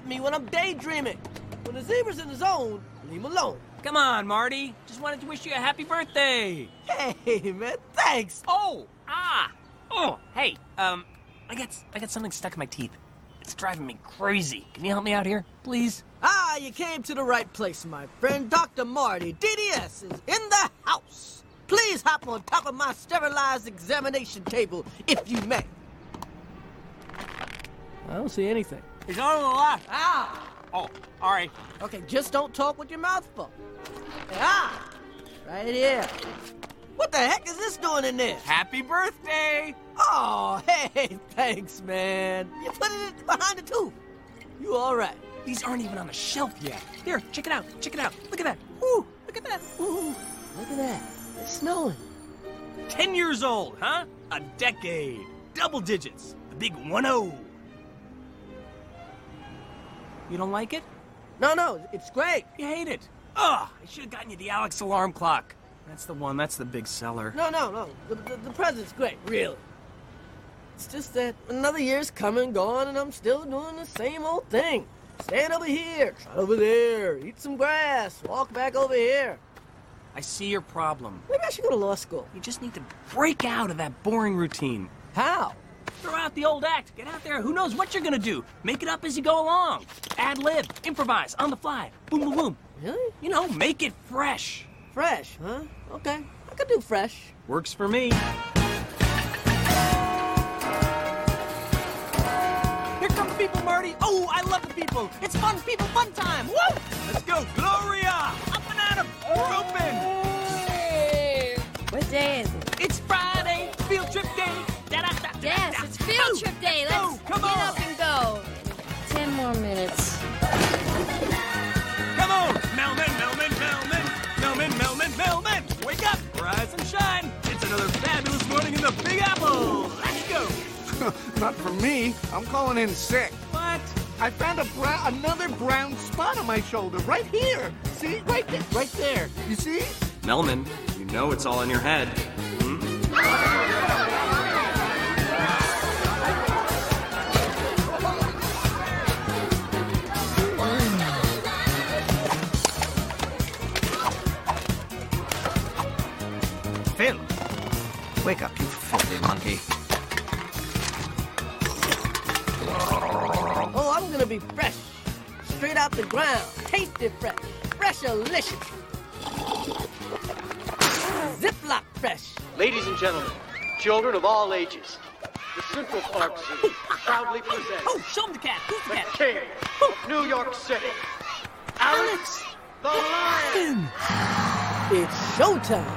me when I'm daydreaming. When the zebra's in the zone, leave him alone. Come on, Marty. Just wanted to wish you a happy birthday. Hey, man, thanks. Oh, hey, I got something stuck in my teeth. It's driving me crazy. Can you help me out here, please? You came to the right place, my friend. Dr. Marty, DDS, is in the house. Please hop on top of my sterilized examination table, if you may. I don't see anything. He's on the left. Oh, all right. Okay, just don't talk with your mouth full. Right here. What the heck is this doing in there? Happy birthday! Oh, hey, thanks, man. You put it behind the tooth. You all right? These aren't even on the shelf yet. Here, check it out. Check it out. Look at that. Woo! Look at that. Woo! Look at that. It's snowing. 10 years old, huh? A decade. Double digits. The big 1-0. You don't like it? No, it's great. You hate it. Ugh, I should have gotten you the Alex alarm clock. That's the one. That's the big seller. No. The present's great, really. It's just that another year's come and gone, and I'm still doing the same old thing. Stand over here, try over there, eat some grass, walk back over here. I see your problem. Maybe I should go to law school. You just need to break out of that boring routine. How? Throw out the old act. Get out there. Who knows what you're gonna do? Make it up as you go along. Ad-lib. Improvise. On the fly. Boom, boom, boom. Really? You know, make it fresh. Fresh, huh? Okay, I could do fresh. Works for me. Here come the people, Marty. Oh, I love the people. It's fun, people, fun time. Woo! Let's go, Gloria. Up and at 'em. We're open. Hey! What day is it? It's Friday. Field trip day. Da-da-da-da-da. Yes, it's field trip day. Let's come get on. up and go. 10 more minutes. Come on, Melman. Wake up, rise and shine. It's another fabulous morning in the Big Apple. Let's go. Not for me. I'm calling in sick. What? I found another brown spot on my shoulder, right here. See? Right there. You see? Melman, you know it's all in your head. Phil, wake up, you filthy monkey. Oh, I'm gonna be fresh. Straight out the ground. Tasty fresh. Fresh-alicious. Ziploc fresh. Ladies and gentlemen, children of all ages, the Central Park Zoo proudly presents Oh, show him the cat. Who's the the cat? king of New York City, Alex the Lion. It's showtime.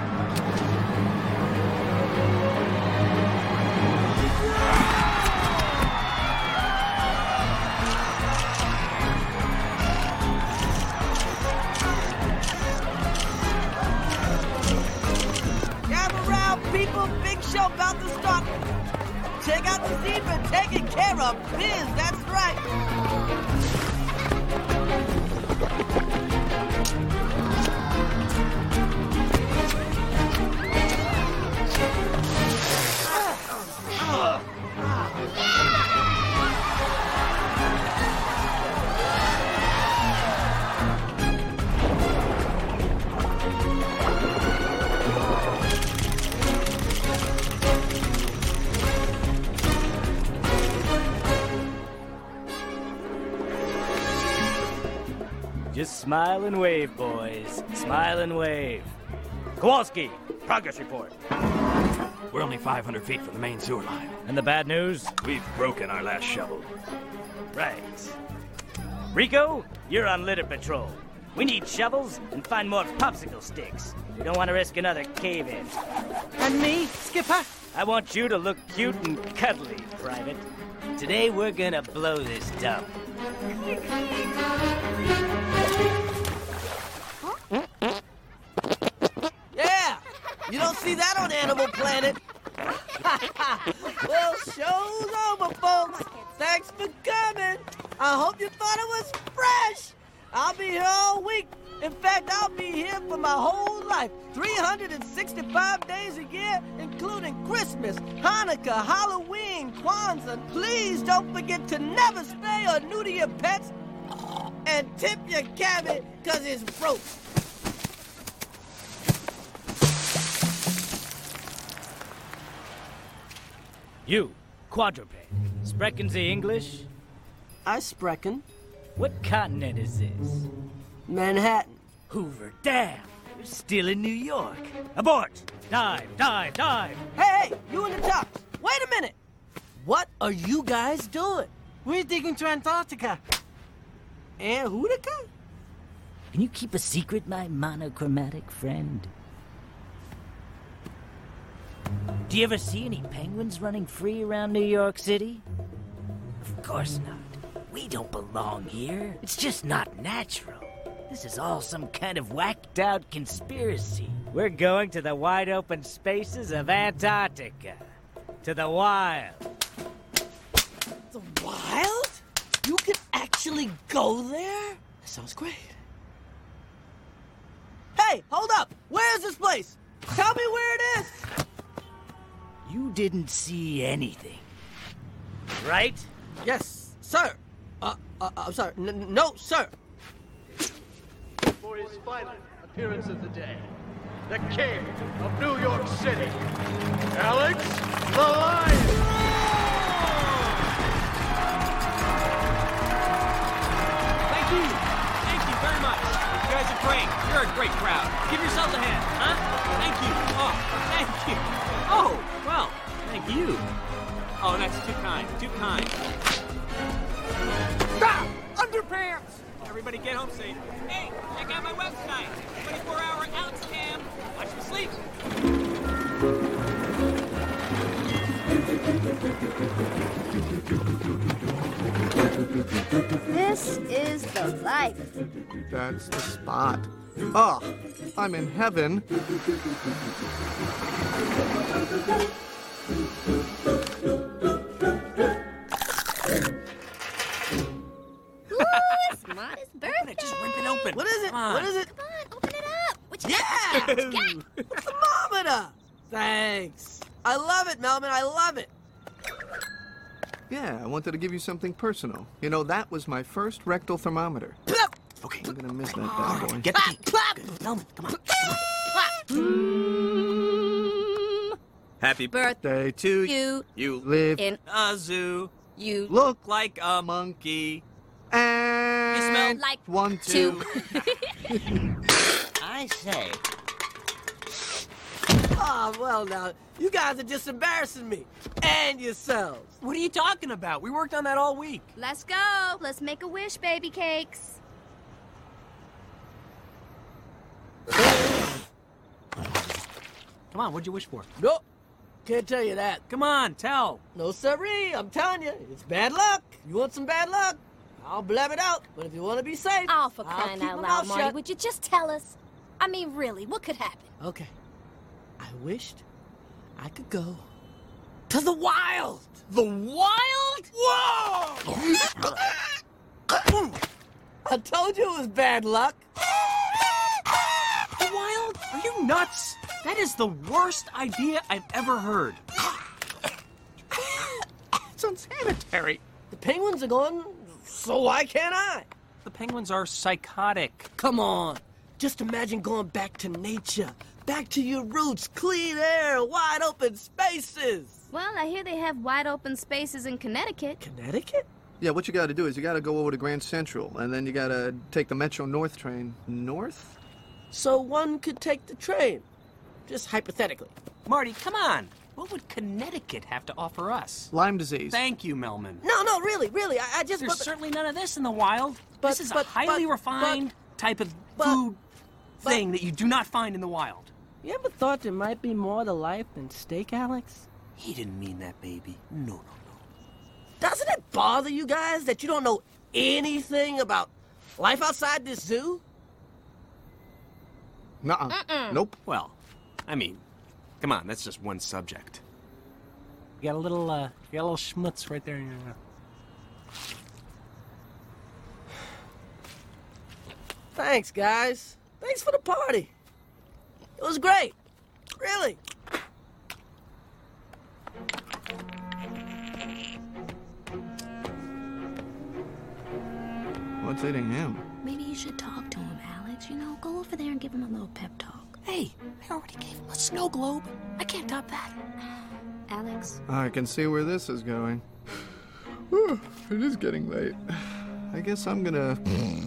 Gather round, people. Big show about to start. Check out the zebra taking care of biz. That's right. Just smile and wave, boys. Smile and wave. Kowalski, progress report. We're only 500 feet from the main sewer line. And the bad news? We've broken our last shovel. Right. Rico, you're on litter patrol. We need shovels and find more popsicle sticks. We don't want to risk another cave-in. And me, Skipper? I want you to look cute and cuddly, Private. Today we're gonna blow this dump. Yeah, you don't see that on Animal Planet. Well, show's over, folks. Thanks for coming. I hope you thought it was fresh. I'll be here all week In fact, I'll be here for my whole life, 365 days a year, including Christmas, Hanukkah, Halloween, Kwanzaa. Please don't forget to never spay or neuter your pets, and tip your cabbie, cause it's broke. You, quadruped. Sprechen Sie English? I sprechen. What continent is this? Manhattan. Hoover Dam. You're still in New York. Abort! Dive, dive, dive! Hey, you in the top. Wait a minute. What are you guys doing? We're digging to Antarctica. Antarctica? Can you keep a secret, my monochromatic friend? Do you ever see any penguins running free around New York City? Of course not. We don't belong here. It's just not natural. This is all some kind of whacked-out conspiracy. We're going to the wide-open spaces of Antarctica. To the wild. The wild? You can actually go there? That sounds great. Hey, hold up! Where is this place? Tell me where it is! You didn't see anything, right? Yes, sir. I'm sorry. No, sir. For his final appearance of the day, the king of New York City, Alex the Lion! Thank you. Thank you very much. You guys are great. You're a great crowd. Give yourselves a hand, huh? Thank you. Oh, thank you. Oh, well, thank you. Oh, that's too kind. Too kind. Ah! Underpants! Everybody get home safe. Hey, check out my website. 24-hour Alex Cam. Watch me sleep. This is the life. That's the spot. Oh, I'm in heaven. Ooh, it's Marty's birthday. Just rip it open. What is it? Come on. What is it? Come on, open it up. What you Yeah! got? What you got? Thermometer! Thanks. I love it, Melvin. I love it. Yeah, I wanted to give you something personal. You know, that was my first rectal thermometer. Plop! Okay. I'm gonna miss that bad boy. Get the key. Plop! Melman, come on. Happy Birthday Day to you you live, in A zoo. you look, Like a monkey. and You smell like one, two. I say. Oh, well, now, you guys are just embarrassing me. And yourselves. What are you talking about? We worked on that all week. Let's go. Let's make a wish, baby cakes. Come on, what'd you wish for? Nope. Can't tell you that. Come on, tell. No siree, I'm telling you, it's bad luck. You want some bad luck? I'll blab it out. But if you want to be safe, Oh, for I'll crying keep out my loud, mouth Marty. shut. Would you just tell us? I mean, really, what could happen? Okay. I wished I could go to the wild. The wild? Whoa! I told you it was bad luck. The wild? Are you nuts? That is the worst idea I've ever heard. It's unsanitary. The penguins are gone, so why can't I? The penguins are psychotic. Come on. Just imagine going back to nature. Back to your roots, clean air, wide open spaces. Well, I hear they have wide open spaces in Connecticut. Connecticut? Yeah, what you gotta do is you gotta go over to Grand Central, and then you gotta take the Metro North train. North? So one could take the train. Just hypothetically. Marty, come on. What would Connecticut have to offer us? Lyme disease. Thank you, Melman. No, really. I just... There's certainly none of this in the wild. But- this is but- a highly but- refined type of but- food thing that you do not find in the wild. You ever thought there might be more to life than steak, Alex? He didn't mean that, baby. No. Doesn't it bother you guys that you don't know anything about life outside this zoo? Nuh-uh. Nope. Well, I mean, come on, that's just one subject. You got a little schmutz right there in your mouth. Thanks, guys. Thanks for the party. It was great. Really. What's eating him? Maybe you should talk to him, Alex. You know, go over there and give him a little pep talk. Hey, I already gave him a snow globe. I can't top that. Alex? I can see where this is going. Whew, it is getting late. I guess I'm gonna...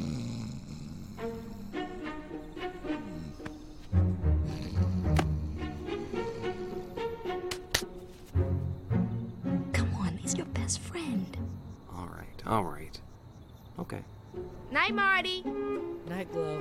Come on, he's your best friend. All right. Okay. Night, Marty. Night, Glow.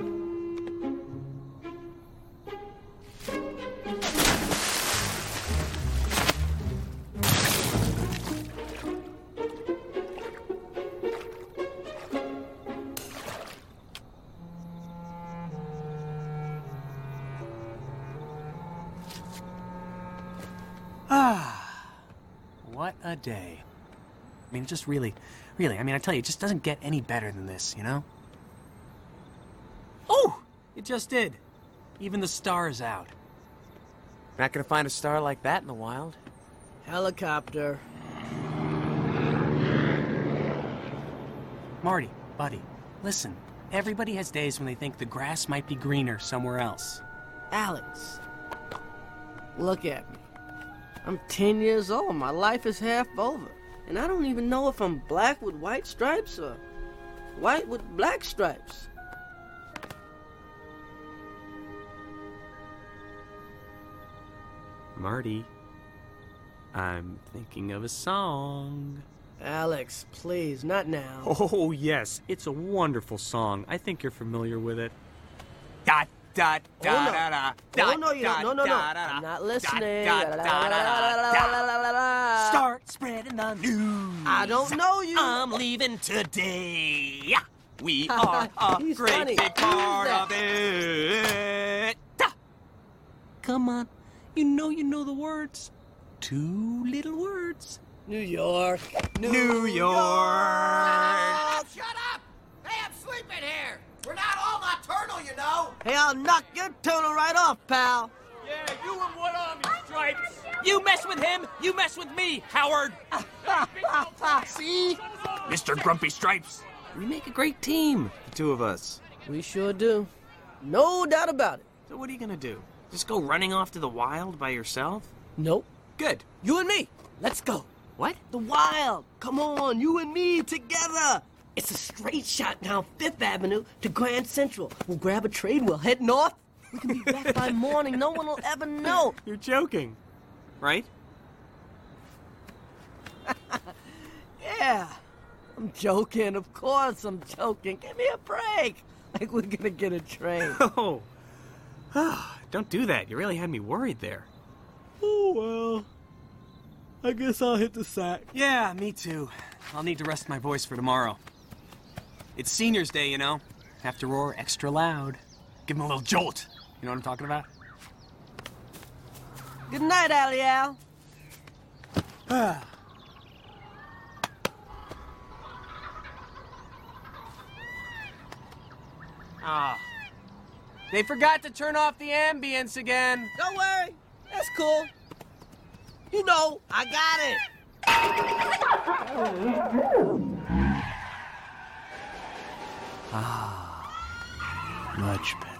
What a day. I mean, just really, I mean, I tell you, it just doesn't get any better than this, you know? Oh! It just did. Even the star's out. Not gonna find a star like that in the wild. Helicopter. Marty, buddy, listen. Everybody has days when they think the grass might be greener somewhere else. Alex. Look at me. I'm 10 years old. My life is half over. And I don't even know if I'm black with white stripes or white with black stripes. Marty, I'm thinking of a song. Alex, please, not now. Oh, yes, it's a wonderful song. I think you're familiar with it. Da da da Oh, no. da da. Oh, no, you don't. No. I'm not listening. Start spreading the news. I don't know you. I'm leaving today. We are a He's great funny. big part Who's of it. Come on, you know the words. 2 little words. New York. New York. Oh, shut up! Hey, I'm sleeping here! We're not all nocturnal, you know! Hey, I'll knock your turtle right off, pal. Yeah, you and what army, Stripes? You mess with him, you mess with me, Howard. See? Mr. Grumpy Stripes. We make a great team, the two of us. We sure do. No doubt about it. So what are you gonna do? Just go running off to the wild by yourself? Nope. Good. You and me. Let's go. What? The wild. Come on, you and me together. It's a straight shot down 5th Avenue to Grand Central. We'll grab a train, we'll head north. We can be back by morning. No one will ever know. You're joking, right? Yeah. I'm joking. Of course I'm joking. Give me a break. Like we're gonna get a train. Oh. Don't do that. You really had me worried there. Oh, well. I guess I'll hit the sack. Yeah, me too. I'll need to rest my voice for tomorrow. It's Senior's Day, you know. Have to roar extra loud. Give him a little jolt. You know what I'm talking about? Good night, Allie Al. They forgot to turn off the ambience again. Don't worry. That's cool. You know, I got it. Much better.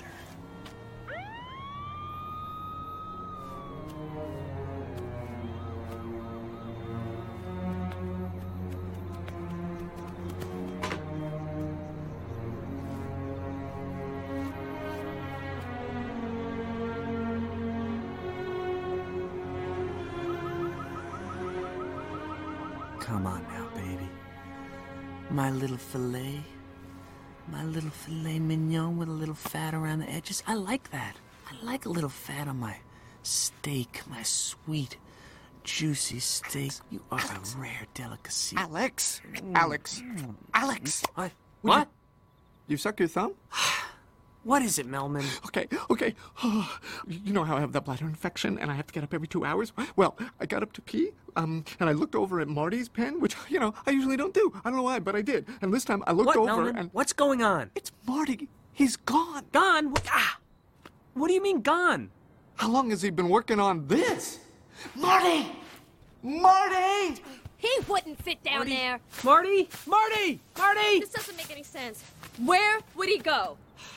Come on now, baby. My little filet. My little filet mignon with a little fat around the edges. I like that. I like a little fat on my steak, my sweet, juicy steak. You are a rare delicacy. Alex! Alex! What? You suck your thumb? What is it, Melman? Okay. You know how I have the bladder infection and I have to get up every 2 hours? Well, I got up to pee, and I looked over at Marty's pen, which, I usually don't do. I don't know why, but I did. And this time I looked over Melman? and... What's going on? It's Marty. He's gone. Gone? What do you mean gone? How long has he been working on this? Marty! Marty! He wouldn't fit down there. Marty! Marty! Marty! This doesn't make any sense. Where would he go?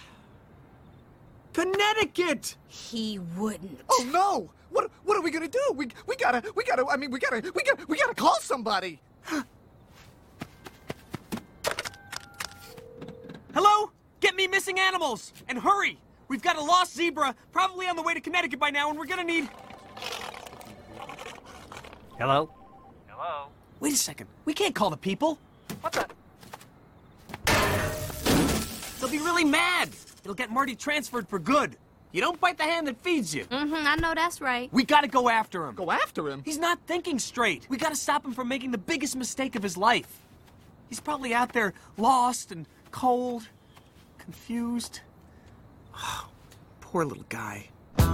Connecticut! He wouldn't. Oh no! What are we gonna do? We gotta call somebody. Hello? Get me missing animals! And hurry! We've got a lost zebra, probably on the way to Connecticut by now, and we're gonna need... Hello? Hello? Wait a second. We can't call the people. What the? They'll be really mad. It'll get Marty transferred for good. You don't bite the hand that feeds you. I know that's right. We gotta go after him. Go after him? He's not thinking straight. We gotta stop him from making the biggest mistake of his life. He's probably out there lost and cold, confused. Oh, poor little guy.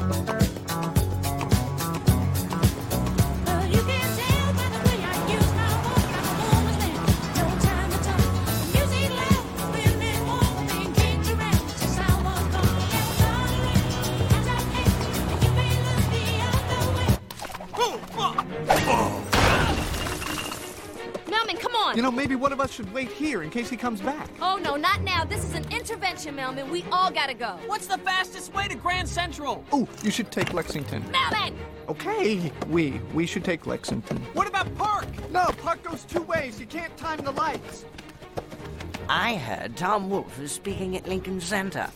Melman, come on. You know, maybe one of us should wait here in case he comes back. Oh, no, not now. This is an intervention, Melman. We all gotta go. What's the fastest way to Grand Central? Oh, you should take Lexington. Melman! Okay, we should take Lexington. What about Park? No, Park goes two ways. You can't time the lights. I heard Tom Wolfe is speaking at Lincoln Center.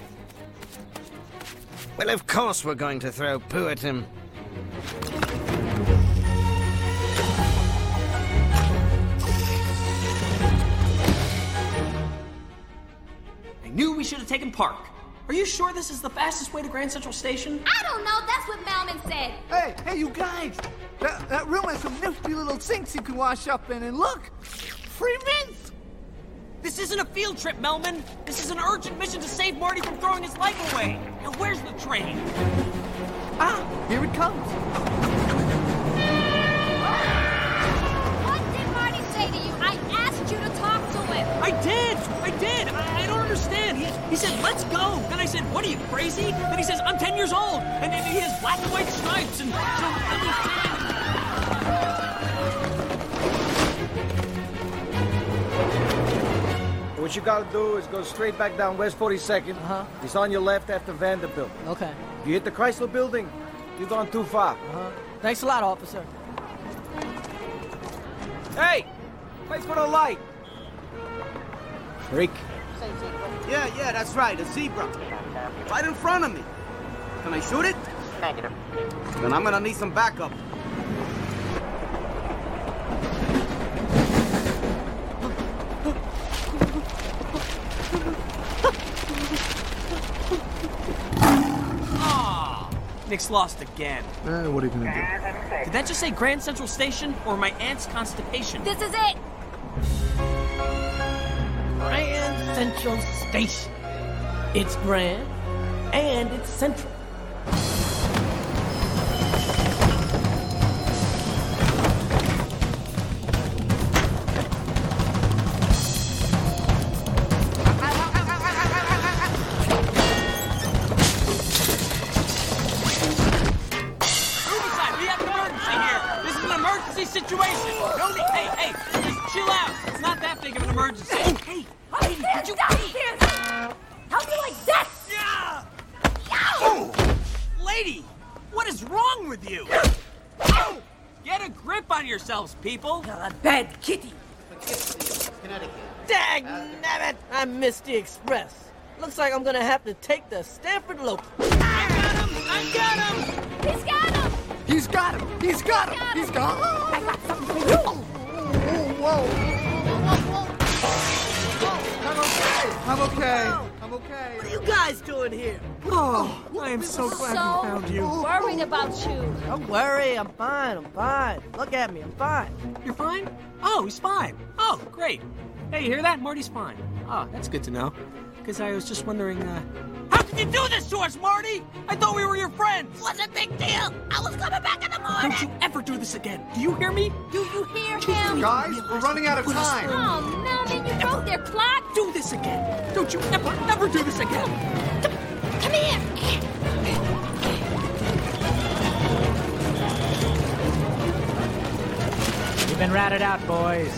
Well, of course we're going to throw poo at him. I knew we should have taken Park. Are you sure this is the fastest way to Grand Central Station? I don't know. That's what Melman said. Hey, you guys! That room has some nifty little sinks you can wash up in, and look! Free mints! This isn't a field trip, Melman. This is an urgent mission to save Marty from throwing his life away. Now, where's the train? Here it comes. What did Marty say to you? I asked you to talk to him. I did! I don't understand. He said, let's go. Then I said, what are you, crazy? Then he says, I'm 10 years old. And then he has black and white stripes. And so What you gotta do is go straight back down West 42nd. It's on your left after Vanderbilt. Okay. If you hit the Chrysler building, you've gone too far. Thanks a lot, officer. Hey! Wait for the light! Freak. Yeah, that's right, a zebra. Right in front of me. Can I shoot it? Negative. Then I'm gonna need some backup. Nick's lost again. What are you gonna do? Did that just say Grand Central Station or my aunt's constipation? This is it. Grand Central Station. It's grand, and it's central. Situation! No need. Hey, just chill out. It's not that big of an emergency. Hey, did you... How do you like that? Yeah! Oh! Lady, what is wrong with you? Get a grip on yourselves, people. You're a bad kitty. Dagnabbit! I missed the express. Looks like I'm gonna have to take the Stanford Local. I got him! He's got him! He's got him! He's got him! He's got him! I got something for you! Whoa! I'm okay. What are you guys doing here? Oh, I am so glad we found you. Worried about you. Don't worry, I'm fine. Look at me, I'm fine. You're fine? Oh, he's fine. Oh, great. Hey, you hear that? Marty's fine. Oh, that's good to know. Because I was just wondering, can you do this to us, Marty? I thought we were your friends. What's a big deal? I was coming back in the morning. Don't you ever do this again. Do you hear me? Do you hear him? Guys, we're running out of time. Oh, Melvin, you broke their plot. Do this again. Don't you ever do this again. Come here. You've been ratted out, boys.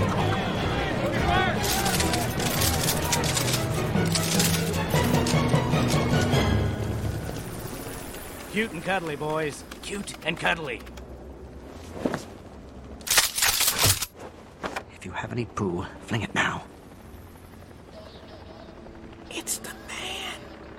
Cute and cuddly, boys. Cute and cuddly. If you have any poo, fling it now. It's the man.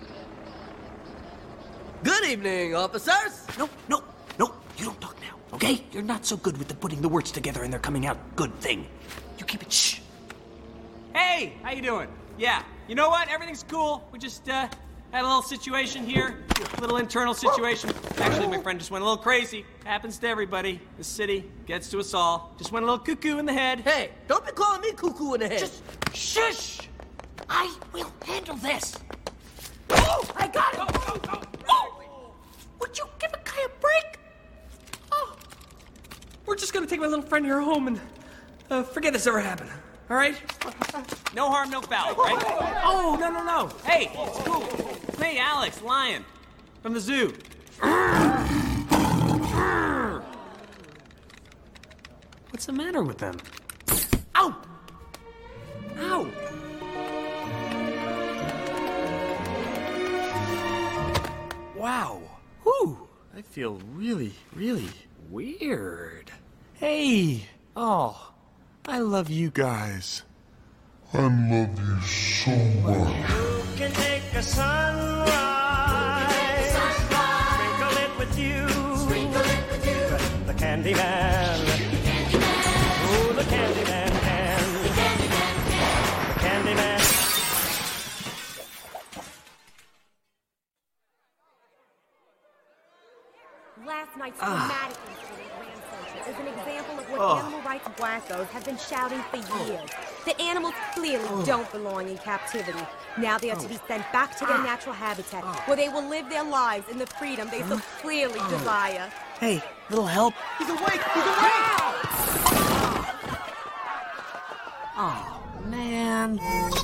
Good evening, officers. No. You don't talk now, okay? You're not so good with the putting the words together and they're coming out good thing. You keep it shh. Hey, how you doing? Yeah, you know what? Everything's cool. We just, had a little situation here. A little internal situation. Actually, my friend just went a little crazy. Happens to everybody. The city gets to us all. Just went a little cuckoo in the head. Hey, don't be calling me cuckoo in the head. Just shush! I will handle this. Oh, I got it! Would you give a guy a break? Oh. We're just gonna take my little friend here home and forget this ever happened. All right? No harm, no foul, right? Oh, no. Hey, it's cool. It's me, Alex, Lion, from the zoo. What's the matter with them? Ow! Ow! Wow. Whew. I feel really, really weird. Hey. Oh. I love you guys. I love you so much. You can take a sunrise, sprinkle it with you, the candy man. Oh, the candy man can. The candy man. Last night's dramatic incident at Grand Central is an example of what animal rights wackos have been shouting for years. The animals clearly don't belong in captivity. Now they are to be sent back to their natural habitat, where they will live their lives in the freedom they so clearly desire. Hey, little help? He's awake! He's awake! Oh, man.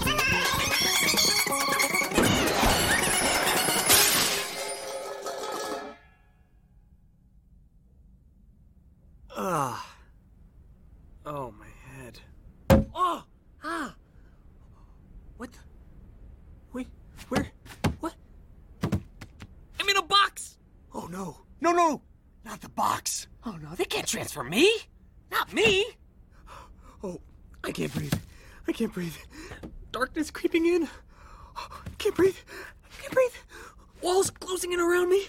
Oh, my head. Oh! Ah! What? Wait, where? What? I'm in a box! Oh, no. No. Not the box. Oh, no, they can't transfer me! Not me! Oh, I can't breathe. Darkness creeping in. Can't breathe. Walls closing in around me.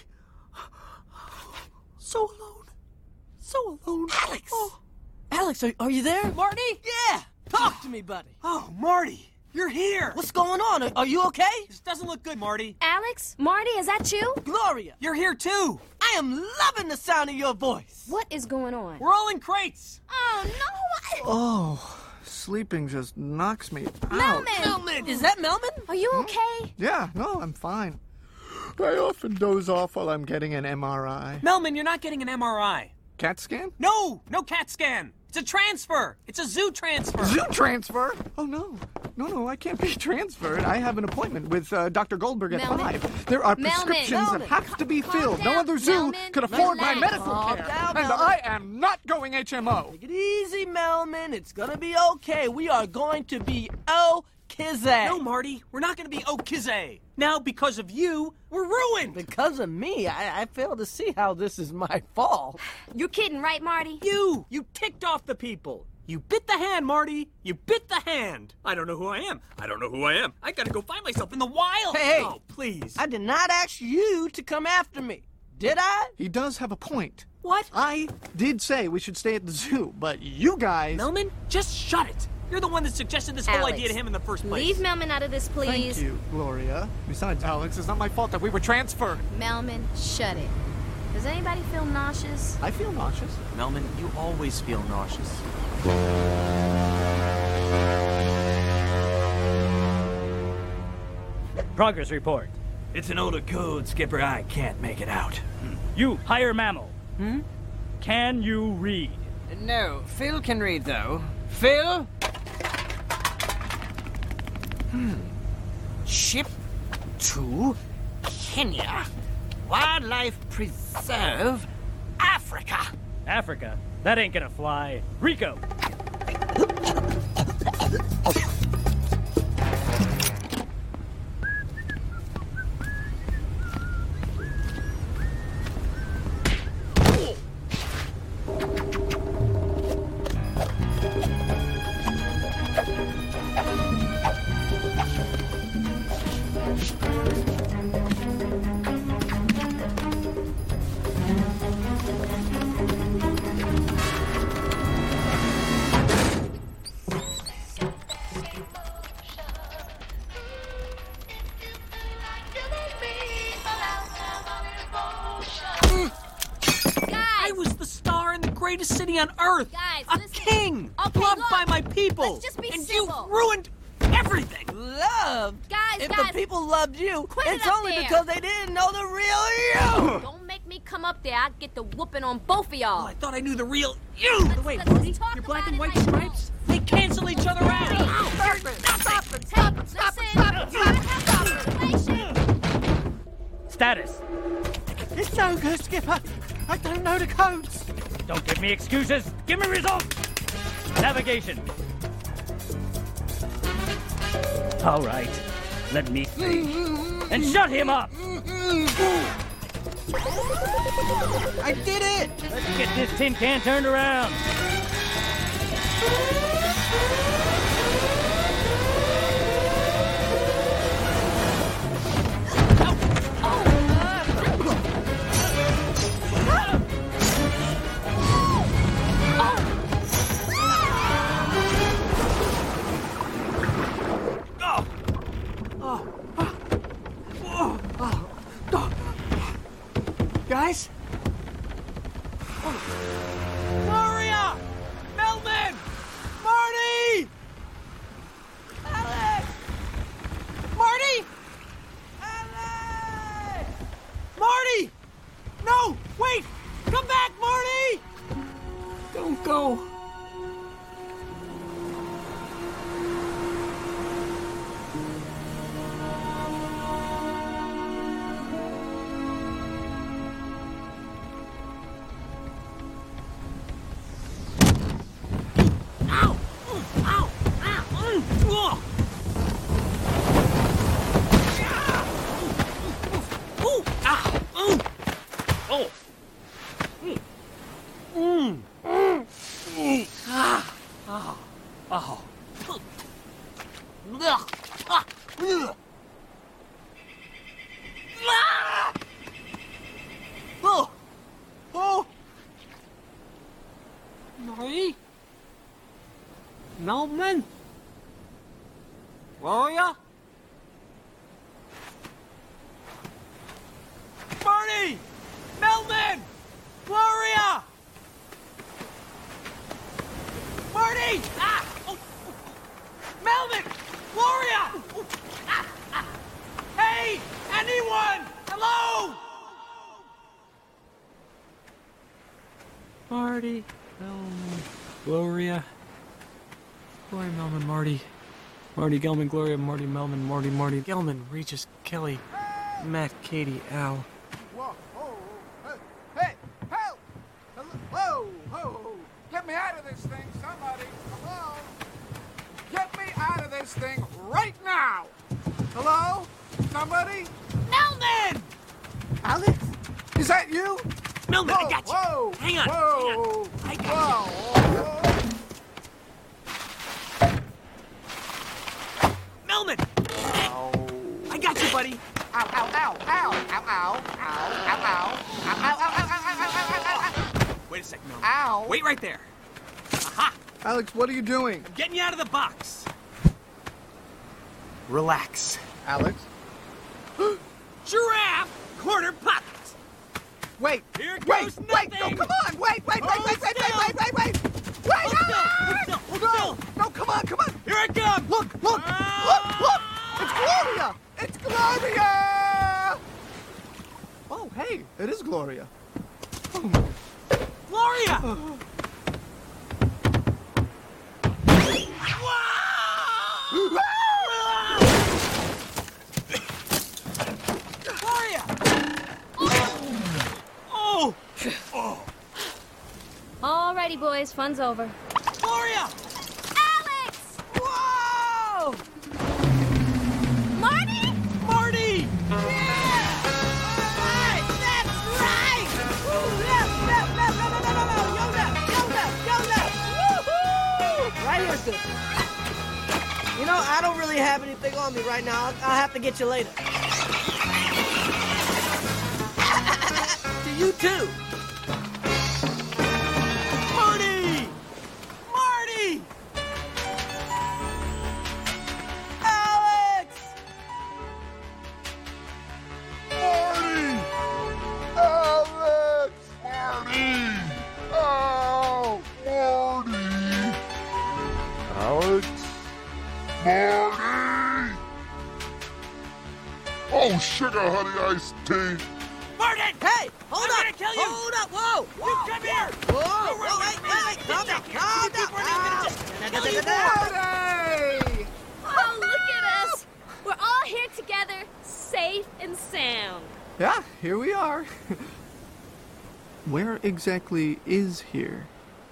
So alone. Alex! Oh. Alex, are you there? Marty? Yeah! Talk to me, buddy. Oh, Marty, you're here. What's going on? Are you okay? This doesn't look good, Marty. Alex? Marty, is that you? Gloria! You're here, too. I am loving the sound of your voice. What is going on? We're all in crates. Oh, no! Oh, sleeping just knocks me out. Melman! Is that Melman? Are you okay? Yeah, no, I'm fine. I often doze off while I'm getting an MRI. Melman, you're not getting an MRI. CAT scan? No CAT scan. It's a transfer. It's a zoo transfer. Zoo transfer? Oh, no, I can't be transferred. I have an appointment with Dr. Goldberg at 5. There are prescriptions that have to be filled. No other zoo could afford my medical care. And I am not going HMO. Take it easy, Melman. It's gonna be okay. We are going to be O-Kizay. No, Marty, we're not going to be O-Kizay. Now, because of you, we're ruined. Because of me? I fail to see how this is my fault. You're kidding, right, Marty? You ticked off the people. You bit the hand, Marty. You bit the hand. I don't know who I am. I gotta go find myself in the wild. Hey. Oh, please. I did not ask you to come after me. Did I? He does have a point. What? I did say we should stay at the zoo, but you guys... Melman, just shut it. You're the one that suggested this whole idea to him in the first place. Leave Melman out of this, please. Thank you, Gloria. Besides, Alex, it's not my fault that we were transferred. Melman, shut it. Does anybody feel nauseous? I feel nauseous. Melman, you always feel nauseous. Progress report. It's an older code, Skipper. I can't make it out. You, higher mammal. Can you read? No, Phil can read, though. Phil? Ship to Kenya. Wildlife Preserve, Africa. Africa? That ain't gonna fly. Rico! Greatest city on Earth! Guys, a listen. king! Okay, loved look, by my people! let's just be and civil. you ruined everything! Loved? Guys, if guys, the people loved you, quit it it's up only there. because they didn't know the real you! Don't make me come up there. I'll get the whooping on both of y'all. Oh, I thought I knew the real you! Wait, let's Marty, talk your black about and it white like stripes? They cancel each other out! Status. It's no good, Skipper. I don't know the codes. Don't give me excuses. Give me results. Navigation. All right. Let me see. And shut him up. I did it. Let's get this tin can turned around. Guys? Gloria! Melvin! Marty! Alex! Marty! Alex! Marty! No! Wait! Come back, Marty! Don't go. Marty? Melvin? Gloria? Marty! Melvin! Gloria! Marty! Ah! Oh. Melvin! Gloria! Oh. Ah. Ah. Hey! Anyone! Hello! Marty, Melvin, Gloria. Gloria, Melvin, Marty. Marty, Gelman, Gloria, Marty, Melvin, Marty, Gelman, Regis, Kelly, Matt, Katie, Al. Whoa, hey, help! Whoa, whoa, get me out of this thing, somebody. Hello? Get me out of this thing right now. Hello? Somebody? Melvin! Alex? Is that you? Melvin, whoa, I got you. Whoa, Hang on. whoa, hang on. I got you. Melvin! Ow. I got you, buddy. Ow, ow, ow, ow, ow, ow, ow, ow, ow. Wait a second, Melvin. Ow. Wait right there. Aha! Alex, what are you doing? I'm getting you out of the box. Relax. Alex? Giraffe! Quarter pockets! Wait! Here Wait! goes Wait! nothing. No, come on! Wait! Wait! Wait! No! No! Come on! Come on! Here I come! Look! Look! Look! Look! It's Gloria! It's Gloria! Alrighty, boys, fun's over. Gloria! Alex! Whoa! Marty? Marty! Yeah! Right! That's right! Woo! Left! No! Yo left! Woohoo! Right here, sis. You know, I don't really have anything on me right now. I'll have to get you later. To you, too. Marty! Marty! Alex! Marty! Alex! Marty! Oh, Marty! Alex? Marty! Oh, sugar honey iced tea. Martin! Hey! Hold I'm up! gonna kill you! Hold up! Whoa! You come here! Whoa! Wait! Calm down! Calm down! Oh, look at us! We're all here together, safe and sound. Yeah, here we are. Where exactly is here?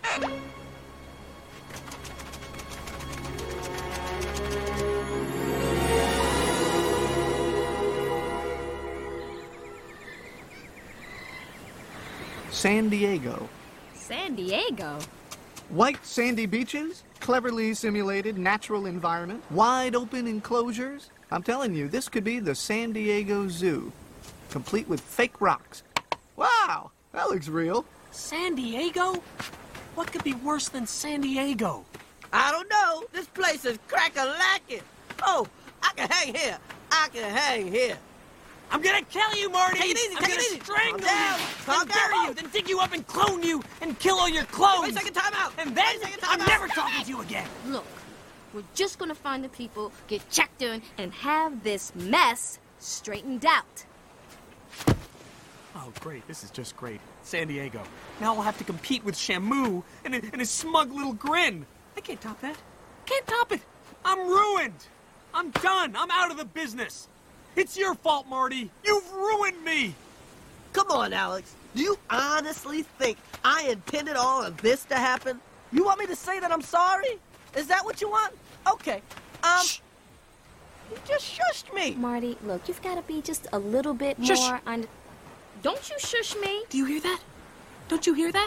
San Diego. San Diego? White sandy beaches, cleverly simulated natural environment, wide open enclosures. I'm telling you, this could be the San Diego Zoo, complete with fake rocks. Wow, that looks real. San Diego? What could be worse than San Diego? I don't know. This place is crack-a-lacking. Oh, I can hang here. I can hang here. I'm gonna kill you, Marty! Take it easy, I'm take gonna it easy. strangle Calm down, you, calm then bury down. you, then dig you up and clone you, and kill all your clones! Wait a second, time out! And then Wait a second, time I'm out. never talking to you again! Look, we're just gonna find the people, get checked in, and have this mess straightened out. Oh, great. This is just great. San Diego. Now I'll have to compete with Shamu and his smug little grin. I can't top that. Can't top it. I'm ruined. I'm done. I'm out of the business. It's your fault, Marty. You've ruined me. Come on, Alex. Do you honestly think I intended all of this to happen? You want me to say that I'm sorry? Is that what you want? Okay. Shh. You just shushed me. Marty, look, you've got to be just a little bit Shush. more on. Don't you shush me. Do you hear that? Don't you hear that?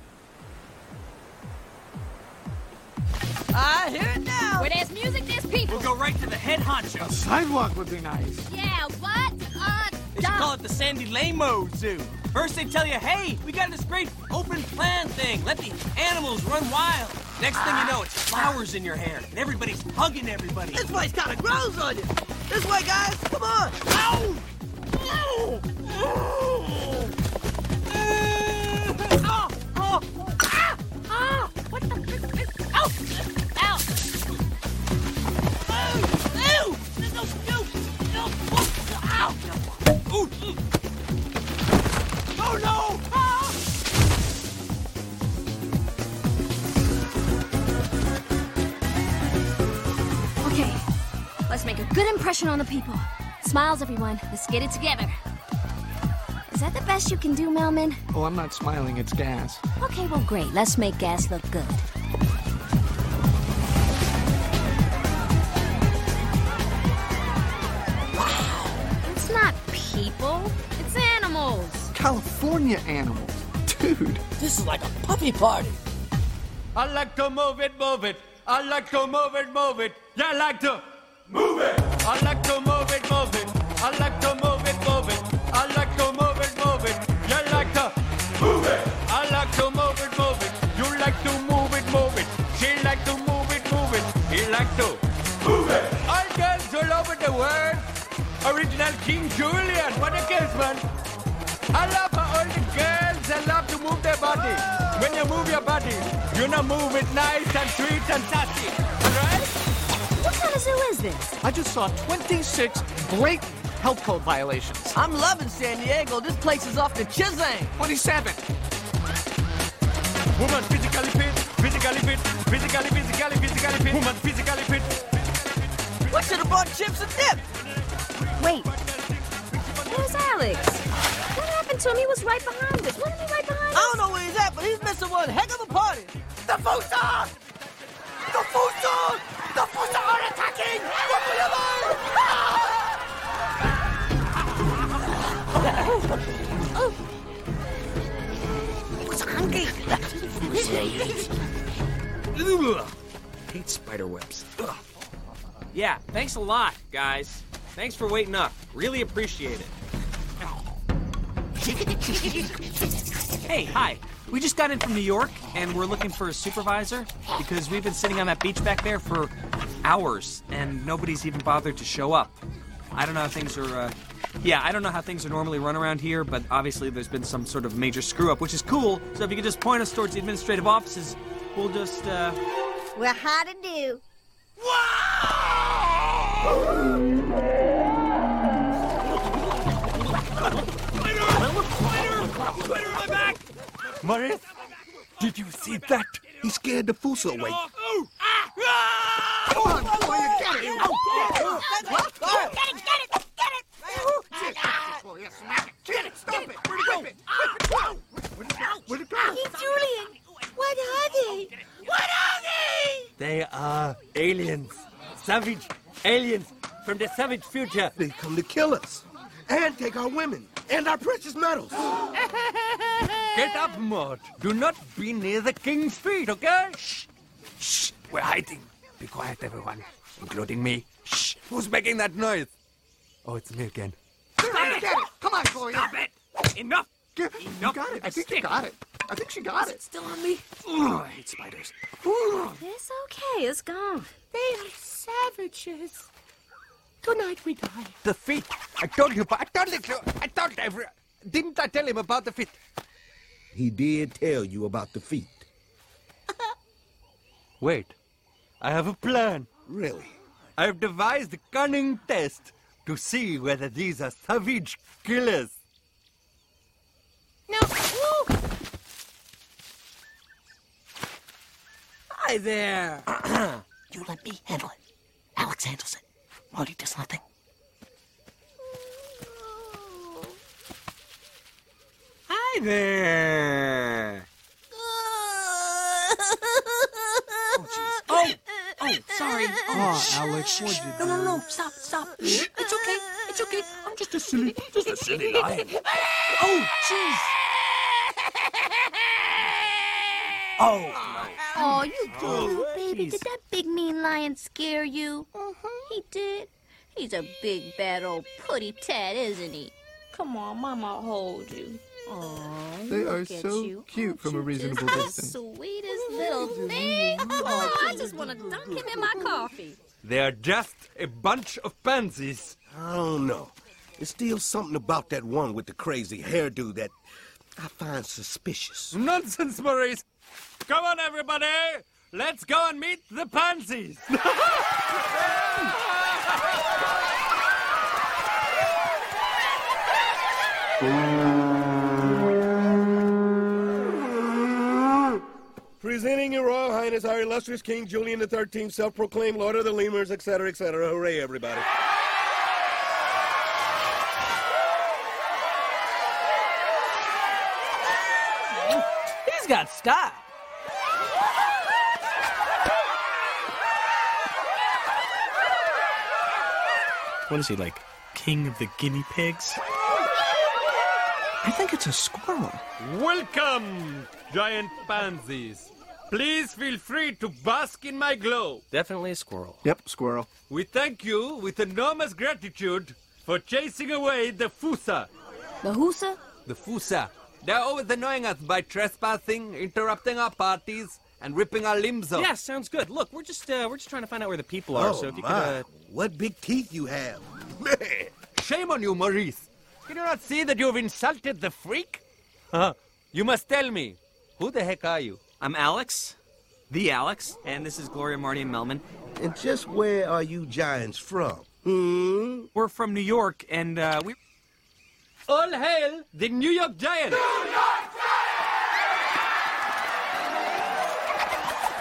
I hear it now. Where there's music, there's people. We'll go right to the head honcho. A sidewalk would be nice. Yeah, what? They should call it the Sandy Lamo Zoo. First they tell you, hey, we got this great open plan thing. Let the animals run wild. Next thing you know, it's flowers in your hair, and everybody's hugging everybody. This place kind of grows on you. This way, guys. Come on. Ow! Ow! Oh! Oh! Ah! Ah! What the frick? Ow! Ow! Ew! Ew! No! No! No! Ow! Ooh! Oh no! Ah! Okay, let's make a good impression on the people. Smiles, everyone. Let's get it together. Is that the best you can do, Melman? Oh, I'm not smiling, it's gas. Okay, well, great. Let's make gas look good. Wow. It's not people. It's animals. California animals. Dude. This is like a puppy party. I like to move it, move it. I like to move it, move it. Yeah, I like to move it. I like to move it, move it. I like to move it, move it. I like to move it, move it. Yeah, I like to move it. I like to move it, move it. You like to move it, move it. She like to move it, move it. He like to move it. All girls all over the world. Original King Julian. What a case, man. I love how all the girls they love to move their body. When you move your body, you know move it nice and sweet and sassy. Alright? What kind of zoo is this? I just saw 26 blatant health code violations. I'm loving San Diego. This place is off the Chisang. 27. Woman physically fit, physically fit, physically fit. Woman physically fit. We should have bought chips and dip. Wait. Where's Alex? What happened to him? He was right behind us. Wasn't he right behind us? I don't know where he's at, but he's missing one heck of a party. The Fusa! The Fusa! The Fusa are attacking! What will you do? What's hungry? Hate spider webs. Ugh. Yeah, thanks a lot, guys. Thanks for waiting up. Really appreciate it. Hey, hi. We just got in from New York, and we're looking for a supervisor because we've been sitting on that beach back there for hours, and nobody's even bothered to show up. I don't know how things are, I don't know how things are normally run around here, but obviously there's been some sort of major screw-up, which is cool. So if you could just point us towards the administrative offices, we'll just, We're hard to do. Spider on my back! Maurice, did you see that? He scared the Fusa away. Come on, boy, you get it! Get it! Stop it! Where'd it go? Where'd it go? Hey, Julian, what are they? What are they? They are aliens. Savage aliens from the savage future. They come to kill us and take our women and our precious metals. Get up, Mort. Do not be near the king's feet, okay? Shh. Shh. We're hiding. Be quiet, everyone, including me. Shh. Who's making that noise? Oh, it's me again. Get it! Come on, boy! Stop it! Enough! You got it. I think you got it. I think she got it. Still on me? I hate spiders. It's okay. It's gone. They are savages. Tonight we die. The feet. I told you. Didn't I tell him about the feet? He did tell you about the feet. Wait. I have a plan. Really? I've devised a cunning test to see whether these are savage killers. No. Hi there. You let me handle it. Alex handles it. Marty does nothing. Hi there. Oh, sorry. Oh, Alex, what'd you do? No, stop. It's okay. I'm just a silly lion. Oh, jeez. Oh, you poor little baby. Did that big mean lion scare you? He did. He's a big, bad old putty tat, isn't he? Come on, Mama, hold you. Oh, They are so cute from a reasonable the distance. sweetest little thing. Oh, I just want to dunk him in my coffee. They are just a bunch of pansies. I don't know. There's still something about that one with the crazy hairdo that I find suspicious. Nonsense, Maurice. Come on, everybody. Let's go and meet the pansies. Presenting Your Royal Highness, our illustrious King Julian XIII, self-proclaimed Lord of the Lemurs, etc., etc. Hooray, everybody. He's got style. What is he, like, king of the guinea pigs? I think it's a squirrel. Welcome, giant pansies. Please feel free to bask in my glow. Definitely a squirrel. Yep, squirrel. We thank you with enormous gratitude for chasing away the Fusa. The Husa? The Fusa. They're always annoying us by trespassing, interrupting our parties, and ripping our limbs off. Yeah, sounds good. Look, we're just trying to find out where the people are. Oh, So if you my. could, What big teeth you have. Man. Shame on you, Maurice. Can you not see that you have insulted the freak? Huh? You must tell me. Who the heck are you? I'm Alex, the Alex, and this is Gloria, Marty, and Melman. And just where are you giants from? We're from New York, and we. All hail the New York Giants!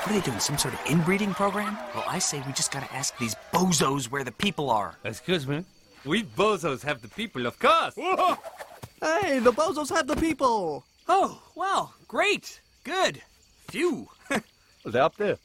What are they doing, some sort of inbreeding program? Well, I say we just gotta ask these bozos where the people are. Excuse me? We bozos have the people, of course. Hey, the bozos have the people. Oh, well, great. Good. Phew. They're up there.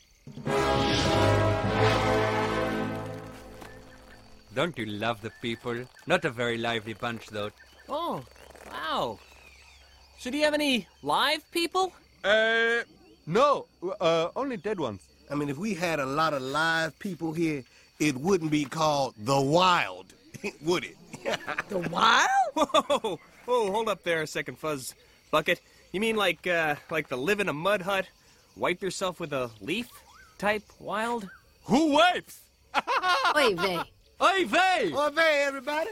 Don't you love the people? Not a very lively bunch, though. Oh, wow. So do you have any live people? No, only dead ones. I mean, if we had a lot of live people here, it wouldn't be called the Wild, would it? The Wild? Whoa, whoa, hold up there a second, Fuzz Bucket. You mean like the live in a mud hut, wipe yourself with a leaf type wild? Who wipes? Oy vey. Oy vey! Oy vey, everybody!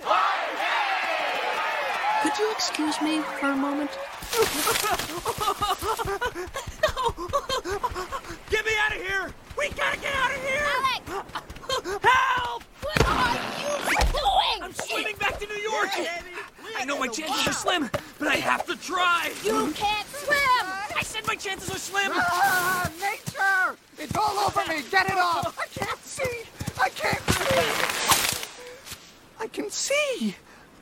Could you excuse me for a moment? Get me out of here! We gotta get out of here! Alex! Help! What are you doing? I'm swimming back to New York! I know my chances are slim, but I have to try! You can't swim! I said my chances are slim! Nature! It's all over me! Get it off! I can't see! I can't see! I can see!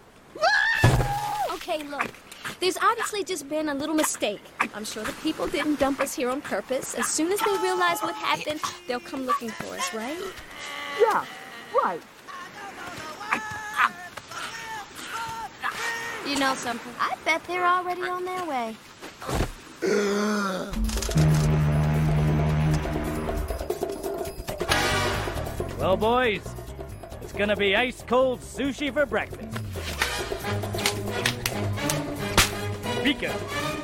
Okay, look. There's obviously just been a little mistake. I'm sure the people didn't dump us here on purpose. As soon as they realize what happened, they'll come looking for us, right? Yeah, right. You know something? I bet they're already on their way. Well, boys, it's gonna be ice-cold sushi for breakfast. Pika.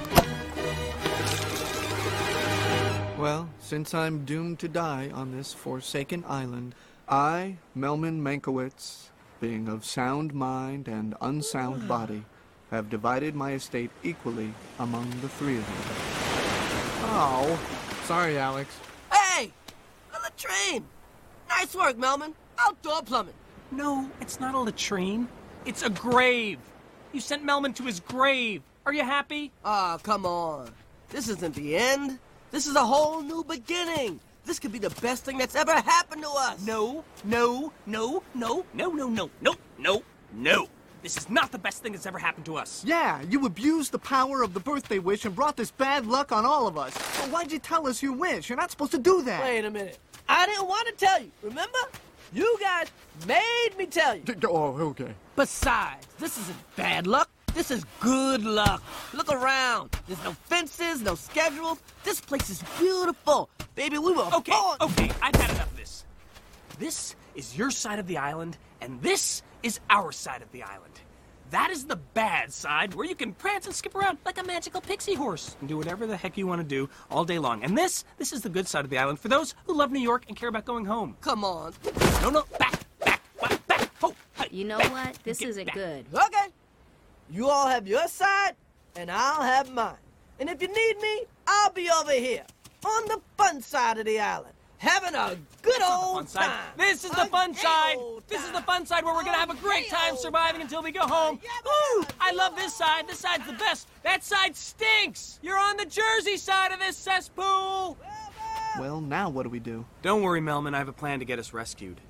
Well, since I'm doomed to die on this forsaken island, I, Melman Mankiewicz, being of sound mind and unsound body, have divided my estate equally among the three of you. Oh, sorry, Alex. Hey! A latrine! Nice work, Melman. Outdoor plumbing. No, it's not a latrine. It's a grave. You sent Melman to his grave. Are you happy? Ah, come on. This isn't the end. This is a whole new beginning. This could be the best thing that's ever happened to us. No, no, no, no, no, no, no, no, no, no. This is not the best thing that's ever happened to us. Yeah, you abused the power of the birthday wish and brought this bad luck on all of us. So why'd you tell us your wish? You're not supposed to do that. Wait a minute. I didn't want to tell you, remember? You guys made me tell you. Oh, okay. Besides, this isn't bad luck. This is good luck. Look around. There's no fences, no schedules. This place is beautiful. Baby, we were Okay, born. okay, I've had enough of this. This is your side of the island, and this is our side of the island. That is the bad side, where you can prance and skip around like a magical pixie horse and do whatever the heck you want to do all day long. And this is the good side of the island for those who love New York and care about going home. Come on. No, back. Oh, You know what? This isn't good. Okay. You all have your side, and I'll have mine. And if you need me, I'll be over here, on the fun side of the island, having a good old time. This is the fun side. This is the fun side where we're going to have a great time surviving until we go home. Woo! I love this side. This side's the best. That side stinks. You're on the Jersey side of this cesspool. Well, now what do we do? Don't worry, Melman. I have a plan to get us rescued.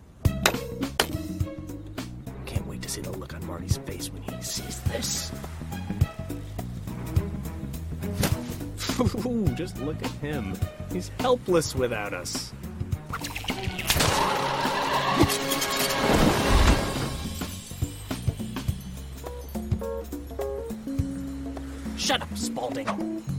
Can't wait to see the look on Marty's face when he sees this. Ooh, just look at him. He's helpless without us. Shut up, Spaulding.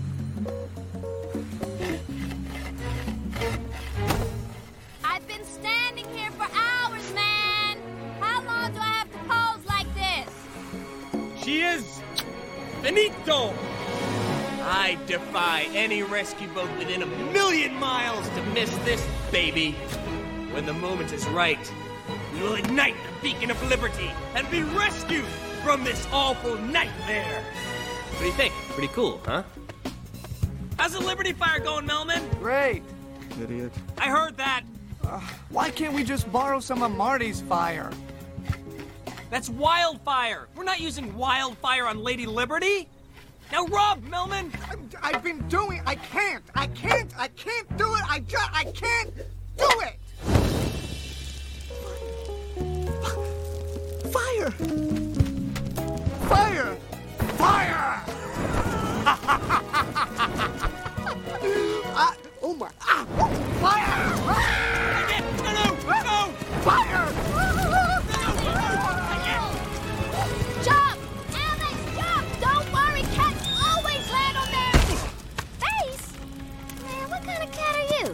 I've been standing here for hours, man. How long do I have to pose like this? She is finito. I defy any rescue boat within 1,000,000 miles to miss this baby. When the moment is right, we will ignite the beacon of liberty and be rescued from this awful nightmare. What do you think? Pretty cool, huh? How's the Liberty Fire going, Melman? Great. Idiot. I heard that. Why can't we just borrow some of Marty's fire? That's wildfire. We're not using wildfire on Lady Liberty. Now rub, Melman! I've been doing... I can't I can't do it. I can't do it. Fire! Fire! Fire! Oh my! Fire! No! Fire! Jump! Alex, jump! Don't worry, cats always land on their face. Man, what kind of cat are you?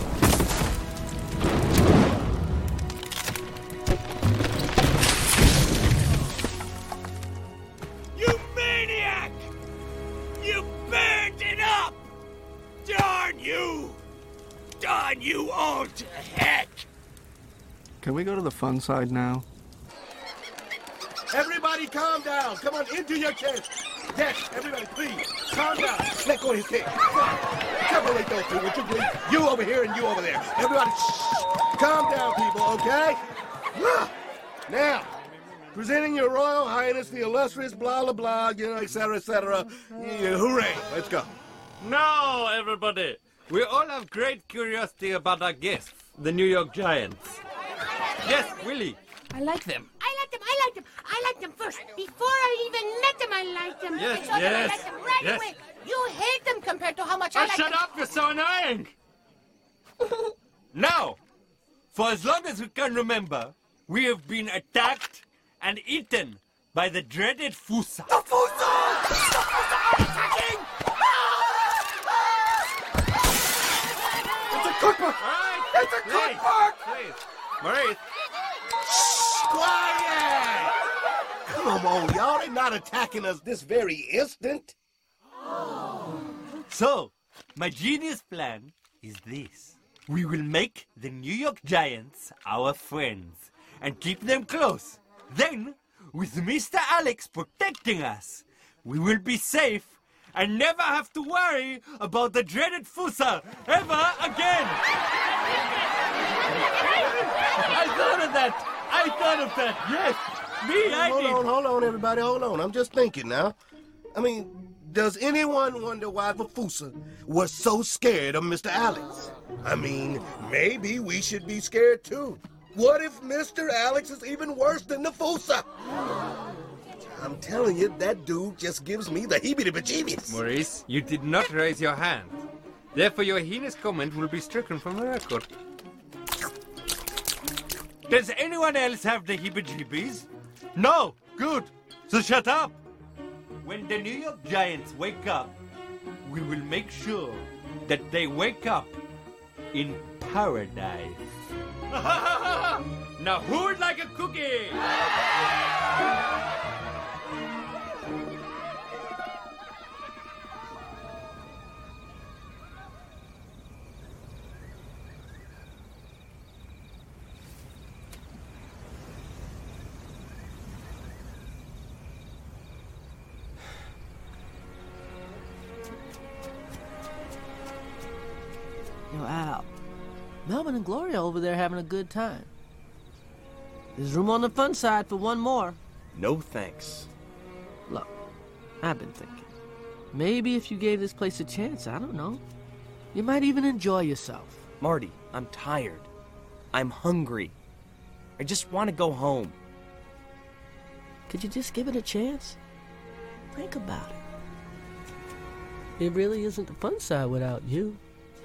You maniac! You burned it up! Darn you! Darn you all to heck! Can we go to the fun side now? Everybody calm down. Come on, into your chairs. Yes, everybody, please, calm down. Let go of his head. Separate those two, would you please? You over here and you over there. Everybody, shh. Calm down, people, okay? Now, presenting your Royal Highness, the illustrious blah, blah, blah, you know, et cetera, et cetera. Yeah, hooray. Let's go. Now, everybody, we all have great curiosity about our guests, the New York Giants. Yes, Willie. I like them. I liked them first. Before I even met them, I liked them. Yes, I yes, liked them right yes. away. You hate them compared to how much I like Shut them. up, you're so annoying. Now, for as long as we can remember, we have been attacked and eaten by the dreaded Fusa. The Fusa! The Fusa are attacking! It's a cookbook! It's a cookbook! Please. Maurice. Quiet! Come on, y'all. They're not attacking us this very instant. So, my genius plan is this. We will make the New York Giants our friends and keep them close. Then, with Mr. Alex protecting us, we will be safe and never have to worry about the dreaded Fusa ever again. I thought of that. Yes. Hold on, everybody. Hold on. I'm just thinking now. I mean, does anyone wonder why the Fusa was so scared of Mr. Alex? I mean, maybe we should be scared too. What if Mr. Alex is even worse than the Fusa? I'm telling you, that dude just gives me the heebie-jeebies. Maurice, you did not raise your hand. Therefore, your heinous comment will be stricken from the record. Does anyone else have the heebie-jeebies? No? Good. So shut up. When the New York Giants wake up, we will make sure that they wake up in paradise. Now who would like a cookie? Yo, Al, Melvin and Gloria over there having a good time. There's room on the fun side for one more. No thanks. Look, I've been thinking. Maybe if you gave this place a chance, I don't know, you might even enjoy yourself. Marty, I'm tired. I'm hungry. I just want to go home. Could you just give it a chance? Think about it. It really isn't the fun side without you.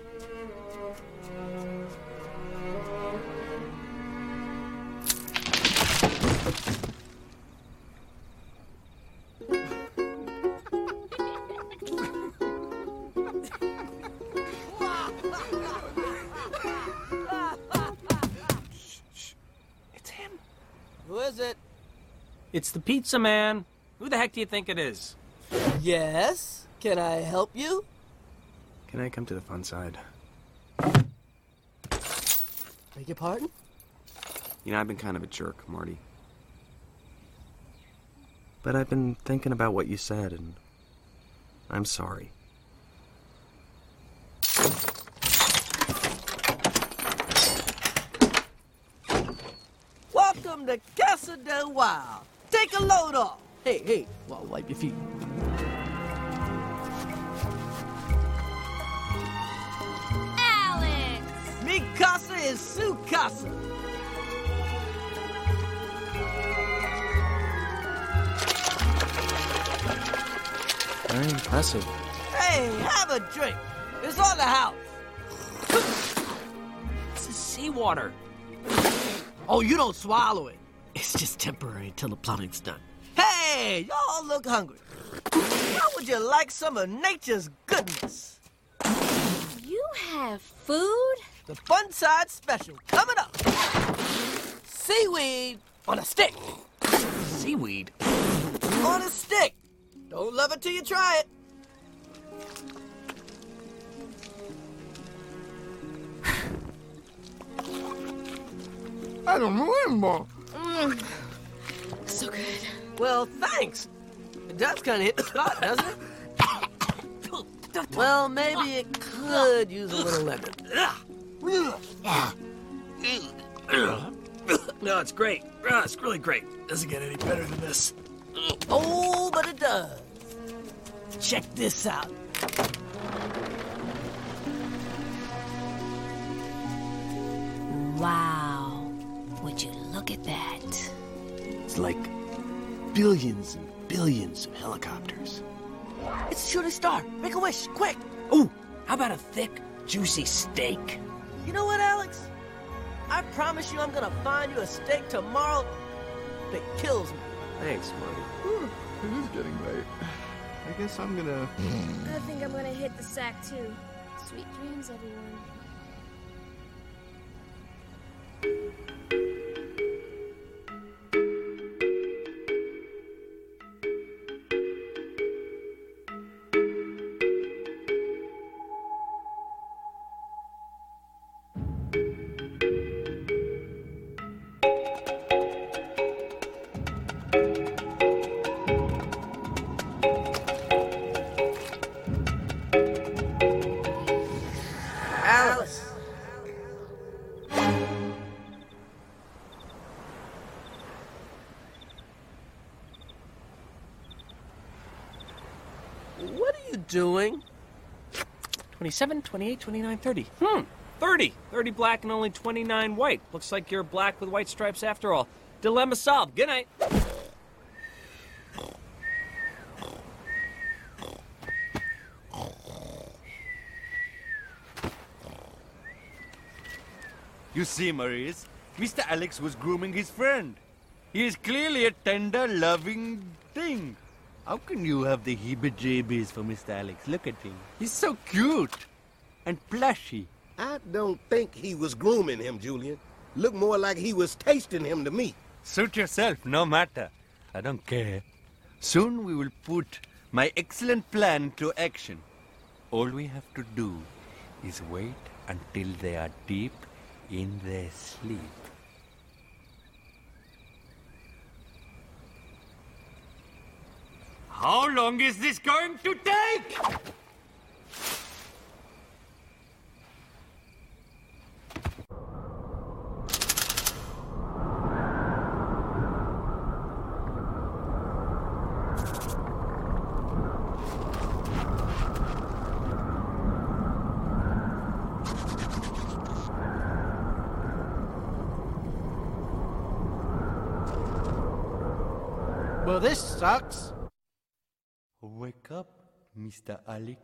Who is it? It's the pizza man. Who the heck do you think it is? Yes? Can I help you? Can I come to the fun side? Beg your pardon? You know, I've been kind of a jerk, Marty. But I've been thinking about what you said, and I'm sorry. Welcome to Casa del Wild. Take a load off. Hey, well, wipe your feet. is su casa. Very impressive. Hey, have a drink. It's on the house. This is seawater. Oh, you don't swallow it. It's just temporary until the plumbing's done. Hey, y'all look hungry. How would you like some of nature's goodness? You have food? The Fun Side Special coming up. Seaweed on a stick. Seaweed? On a stick. Don't love it till you try it. I don't remember. So good. Well, thanks. It does kind of hit the spot, doesn't it? Well, maybe it could use a little lemon. No, it's great. It's really great. Doesn't get any better than this. Oh, but it does. Check this out. Wow. Would you look at that? It's like billions and billions of helicopters. It's a shooting star. Make a wish, quick. Oh, how about a thick, juicy steak? You know what, Alex? I promise you I'm gonna find you a steak tomorrow that kills me. Thanks, Marty. It is getting late. I guess I'm gonna... I think I'm gonna hit the sack, too. Sweet dreams, everyone. Alice. What are you doing? 27, 28, 29, 30. 30. 30 black and only 29 white. Looks like you're black with white stripes after all. Dilemma solved. Good night. You see, Maurice, Mr. Alex was grooming his friend. He is clearly a tender, loving thing. How can you have the heebie-jeebies for Mr. Alex? Look at him. He's so cute and plushy. I don't think he was grooming him, Julian. Looked more like he was tasting him to me. Suit yourself, no matter. I don't care. Soon we will put my excellent plan to action. All we have to do is wait until they are deep in their sleep. How long is this going to take? Well, this sucks. Wake up, Mr. Alex.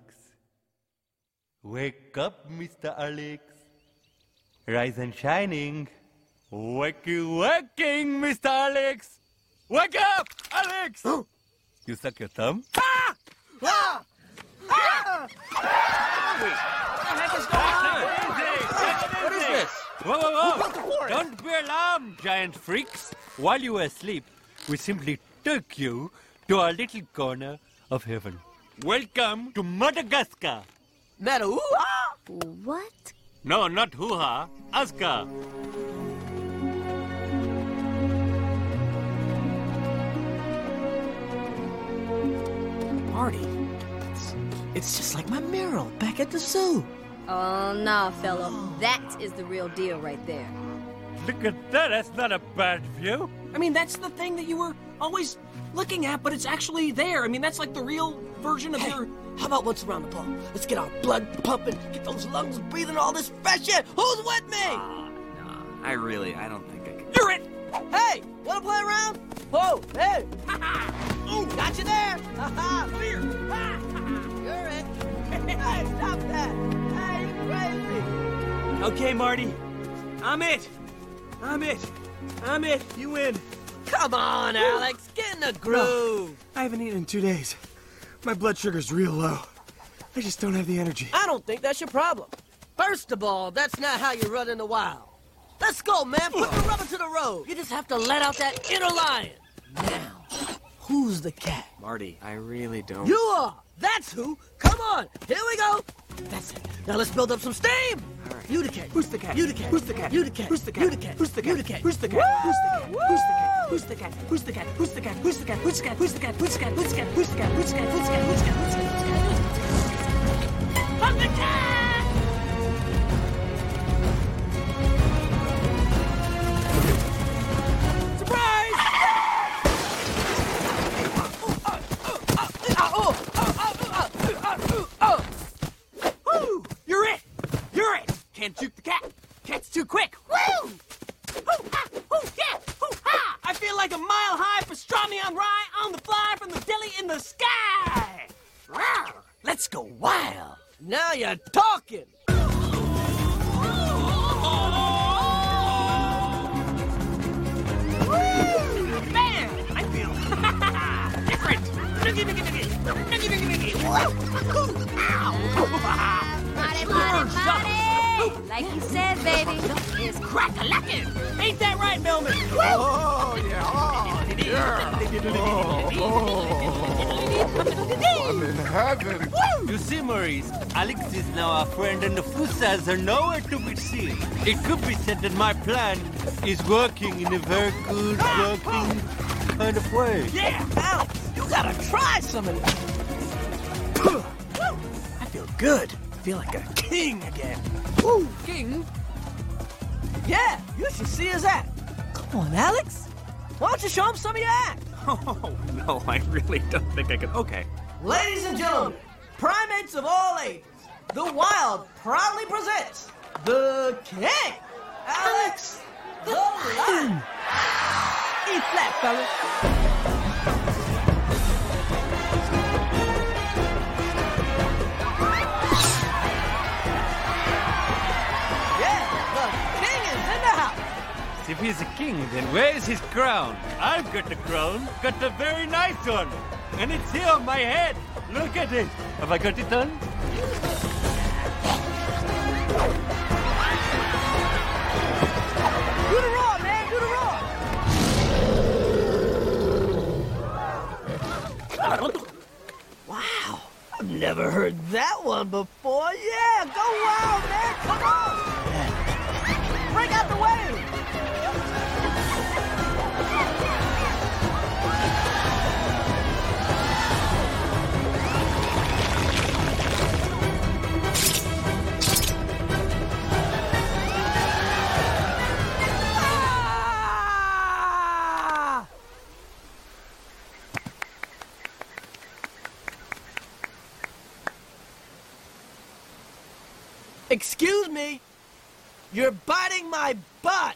Wake up, Mr. Alex. Rise and shining. Waking, Mr. Alex. Wake up, Alex! You suck your thumb? Ah! Ah! Ah! What the heck is going on? What is this? Whoa, whoa, whoa! Don't be alarmed, giant freaks. While you were asleep, we simply took you to our little corner of heaven. Welcome to Madagascar. Meta-hoo-ha? What? No, not hoo-ha. Aska. Marty, it's just like my mural back at the zoo. Oh, no, fellow. That is the real deal right there. Look at that. That's not a bad view. I mean, that's the thing that you were always looking at, but it's actually there. I mean, that's like the real version of your... How about what's around the pole? Let's get our blood pumping, get those lungs breathing all this fresh air. Who's with me? I don't think I can. You're it! Hey, wanna play around? Whoa, hey! Ooh, got you there! Ha-ha, come here! You're it! Hey, stop that! Hey, you crazy! Okay, Marty. I'm it. You win. Come on, Alex, get in the groove! No, I haven't eaten in 2 days. My blood sugar's real low. I just don't have the energy. I don't think that's your problem. First of all, that's not how you run in the wild. Let's go, man. Put the rubber to the road. You just have to let out that inner lion. Now, who's the cat? Marty, I really don't. You are. That's who. Come on. Here we go. That's it. Now let's build up some steam. All right. You the cat. Who's the cat? You the cat. Who's the cat? You the cat. Who's the cat? You the cat. Who's the cat? You the cat. Who's the cat? Who's the cat? Who's the cat? Who's the cat? Who's the cat? Who's the cat? Who's the cat? Who's the cat? Who's the cat? Who's the cat? Who's the cat? Who's the cat? Who's the cat? Who's the cat? Who's the cat? Who's the cat? Who's the cat? Who's the cat? I'm the cat. Can't juke the cat. Cat's too quick. Woo! Yeah! Hoo-ha! I feel like a mile-high pastrami on rye on the fly from the deli in the sky. Rawr! Let's go wild. Now you're talking. Man, I feel different. Noogie. Marty. Like you said, baby. It's crack-a-lackin'. Ain't that right, Melman? Oh, yeah. I'm in heaven. You see, Maurice, Alex is now our friend and the Fusas are nowhere to be seen. It could be said that my plan is working in a very good working kind of way. Yeah, Alex, you gotta try some of this. I feel good. I feel like a king again. Woo, king? Yeah, you should see his act. Come on, Alex. Why don't you show him some of your act? Oh, no, I really don't think I can. Okay. Ladies and gentlemen, primates of all ages, the Wild proudly presents the king, Alex the Lion. E flat, fellas. If he's a king, then where's his crown? I've got the crown, got a very nice one. And it's here on my head. Look at it. Have I got it done? Do the roar, man, do the roar. Wow, I've never heard that one before. Yeah, go wild, man, come on. Break out the wave. Excuse me, you're biting my butt.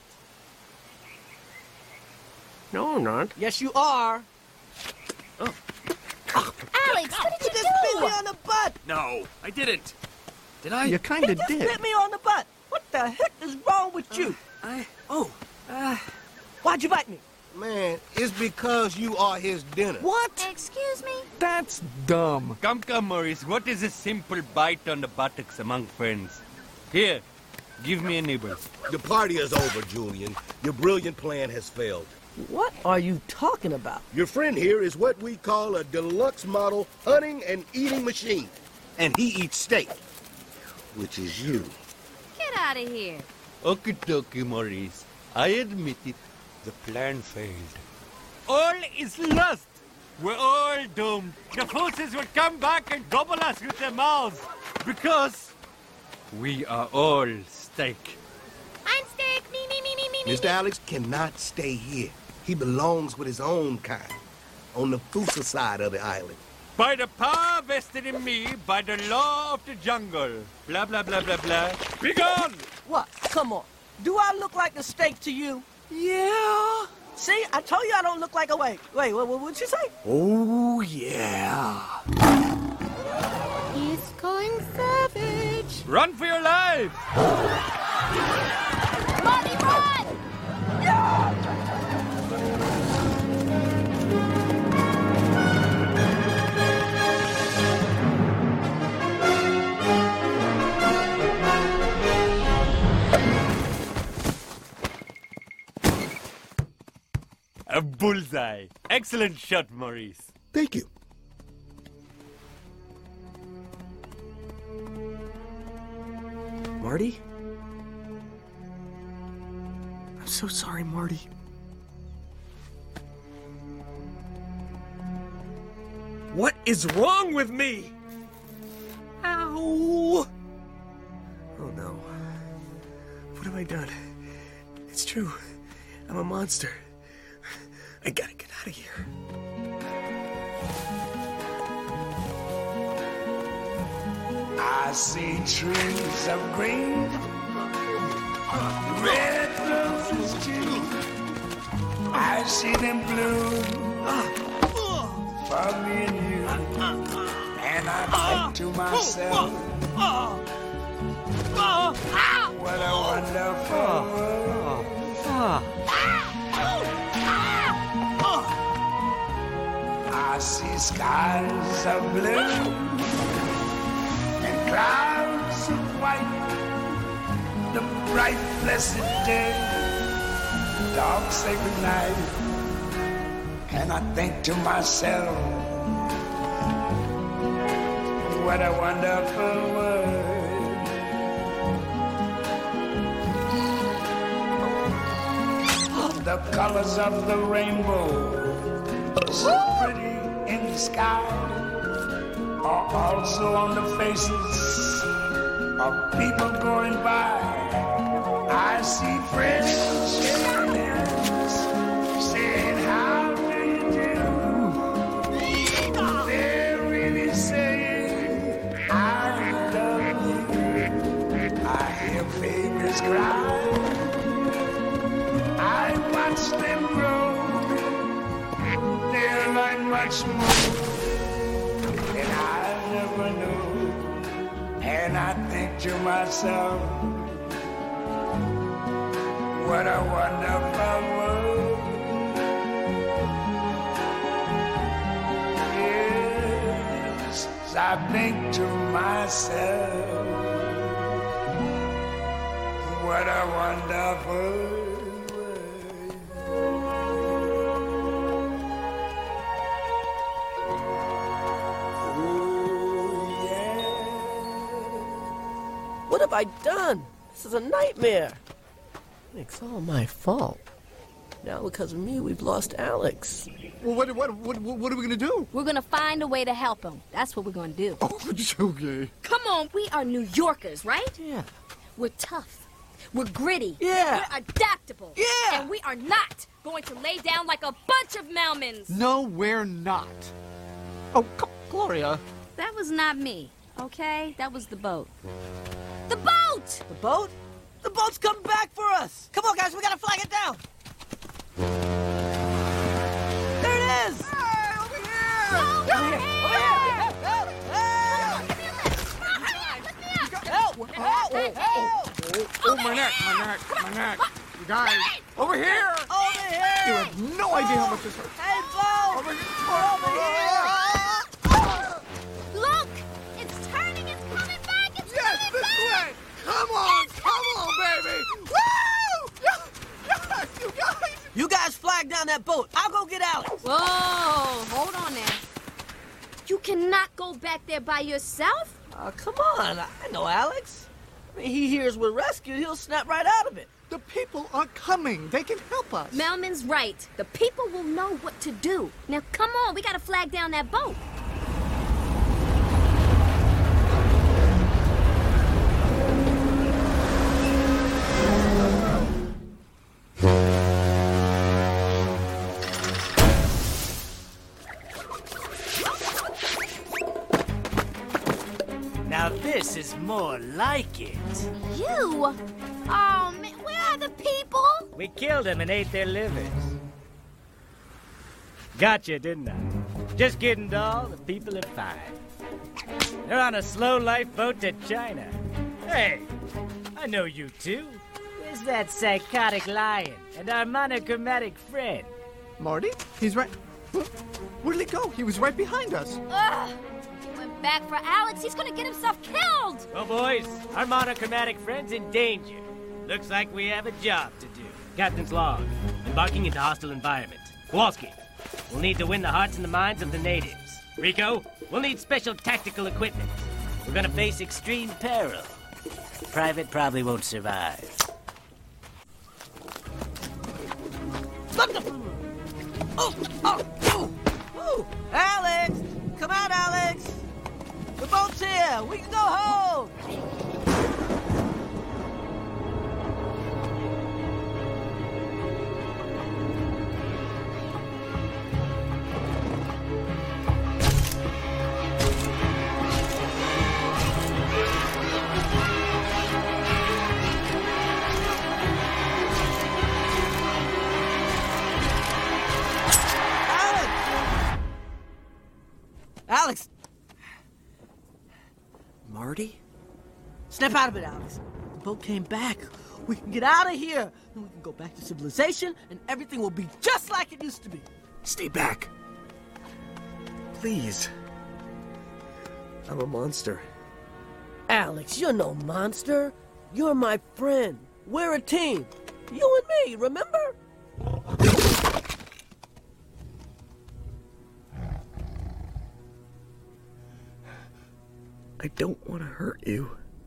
No, I'm not. Yes, you are. Alex, what did you just bit me on the butt. No, I didn't. Did I? You kind of Just did. bit me on the butt. What the heck is wrong with you? Why'd you bite me? Man, it's because you are his dinner. What? Excuse me? That's dumb. Come, Maurice. What is a simple bite on the buttocks among friends? Here, give me a nibble. The party is over, Julian. Your brilliant plan has failed. What are you talking about? Your friend here is what we call a deluxe model hunting and eating machine. And he eats steak, which is you. Get out of here. Okie dokie, Maurice. I admit it. The plan failed. All is lost. We're all doomed. The forces will come back and gobble us with their mouths. Because we are all steak. I'm steak. Me. Mr. Alex cannot stay here. He belongs with his own kind, on the Fusa side of the island. By the power vested in me by the law of the jungle. Blah, blah, blah, blah, blah. Be gone! What? Come on. Do I look like a steak to you? Yeah. See, I told you I don't look like a... Wait, what'd you say? Oh, yeah. He's going savage. Run for your life! Marty, run! A bullseye. Excellent shot, Maurice. Thank you. Marty? I'm so sorry, Marty. What is wrong with me? Ow! Oh no. What have I done? It's true. I'm a monster. I gotta get out of here. I see trees of green, red roses too. I see them bloom for me and you. And I think to myself, what a wonderful world. I see skies of blue and clouds of white, the bright blessed day, the dark sacred night, and I think to myself, what a wonderful world. The colors of the rainbow, so pretty in the sky, are also on the faces of people going by. I see friends shaking hands, saying, how do you do? They're really saying, I love you. I hear babies cry. I watch them grow. They're like much more than I never knew. And I think to myself, what a wonderful world. Yes, I think to myself, what a wonderful world. What have I done? This is a nightmare. It's all my fault. Now because of me, we've lost Alex. Well, what are we gonna do? We're gonna find a way to help him. That's what we're gonna do. Oh, okay. Come on, we are New Yorkers, right? Yeah. We're tough. We're gritty. Yeah. We're adaptable. Yeah. And we are not going to lay down like a bunch of Melmans. No, we're not. Oh, Gloria. That was not me, okay? That was the boat. The boat! The boat? The boat's coming back for us! Come on, guys, we gotta flag it down! There it is! Hey, over here! Over here! Help! Help! Oh, my neck. You guys, over here! Over here! You have no idea how much this hurts. Hey, Bo! Over here! Look! It's turning, it's coming back, it's coming back! Way. Come on, baby! Woo! Yes, you guys! You guys flag down that boat. I'll go get Alex. Whoa, hold on there. You cannot go back there by yourself? Oh, come on. I know Alex. I mean, he hears we're rescued, he'll snap right out of it. The people are coming. They can help us. Melman's right. The people will know what to do. Now, come on. We got to flag down that boat. Now this is more like it. You? Oh, man, where have We killed them and ate their livers. Gotcha, didn't I? Just kidding, doll. The people are fine. They're on a slow life boat to China. Hey, I know you two. Where's that psychotic lion and our monochromatic friend? Marty? He's right... Where'd he go? He was right behind us. Ugh! He went back for Alex. He's gonna get himself killed! Well, boys, our monochromatic friend's in danger. Looks like we have a job to do. Captain's log. Embarking into hostile environment. Kowalski, we'll need to win the hearts and the minds of the natives. Rico, we'll need special tactical equipment. We're gonna face extreme peril. Private probably won't survive. Oh, Alex! Come out, Alex! The boat's here! We can go home! Alex! Marty? Snap out of it, Alex. The boat came back. We can get out of here. And we can go back to civilization, and everything will be just like it used to be. Stay back. Please. I'm a monster. Alex, you're no monster. You're my friend. We're a team. You and me, remember? I don't want to hurt you.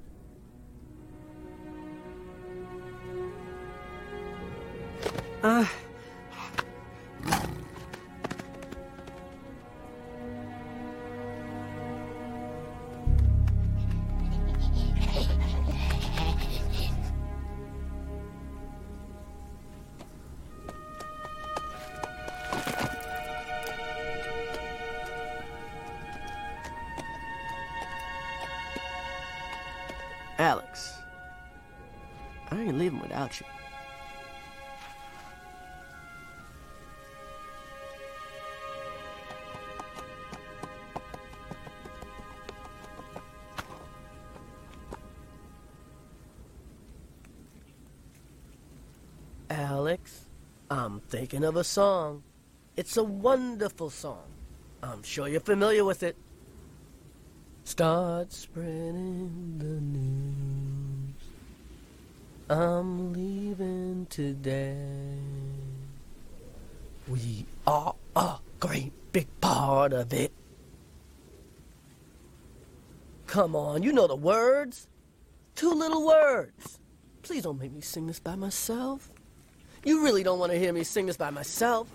Alex, I ain't leaving without you. Alex, I'm thinking of a song. It's a wonderful song. I'm sure you're familiar with it. Start spreading the news. I'm leaving today. We are a great big part of it. Come on, you know the words. 2 little words. Please don't make me sing this by myself. You really don't want to hear me sing this by myself.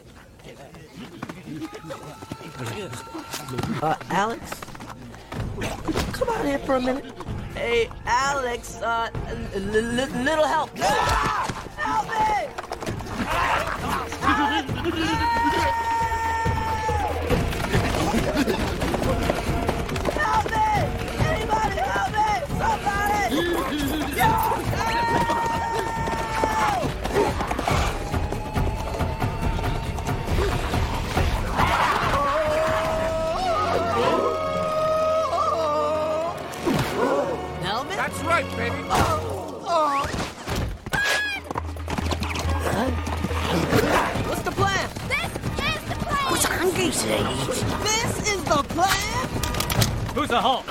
Alex? Come out here for a minute. Hey, Alex, little help. Help me! Help me! Anybody help me! Somebody! That's right, baby. What's the plan? This is the plan! What's hungry to eat? This is the plan? Who's the Hulk?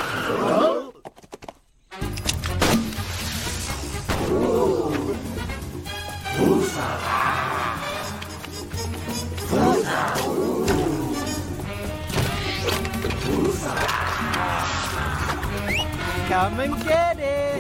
Come and get it!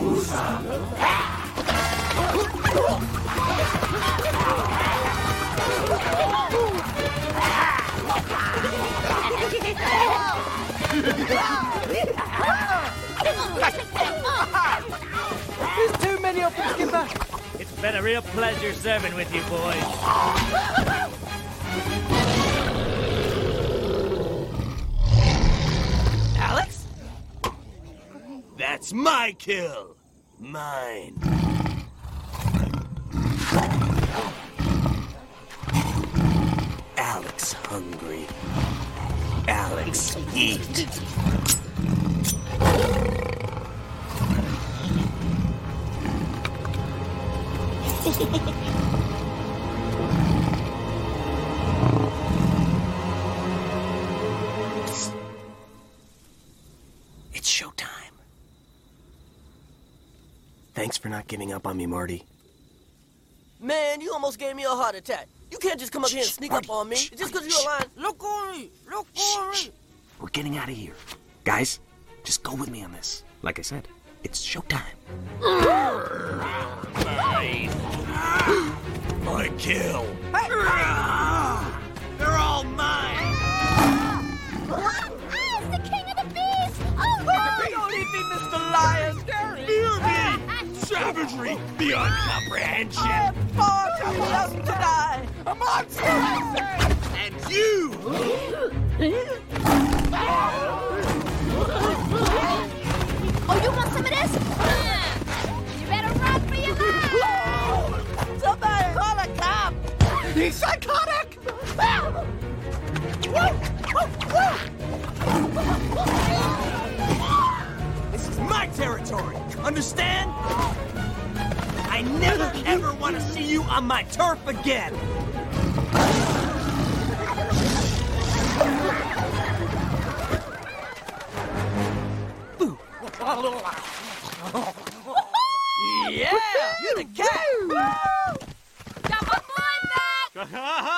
There's too many of them, Skipper! It's been a real pleasure serving with you, boys. Alex? That's my kill. Mine. Alex hungry. Alex eat. It's showtime. Thanks for not giving up on me, Marty. Man, you almost gave me a heart attack. You can't just come up here and sneak up on me just because you're lying. Look on me. Look on me. We're getting out of here. Guys, just go with me on this. Like I said, it's showtime. My kill. They're all mine. It's the king of the beasts! Oh, no! Don't eat me, Mr. Lion! Fear me! Savagery beyond comprehension! Just to die! A monster! And you! Oh, you want some of this? You better run for your life! Somebody call a cop! He's psychotic! This is my territory, understand? I never ever want to see you on my turf again! Yeah! You're the cat! Got my boy back!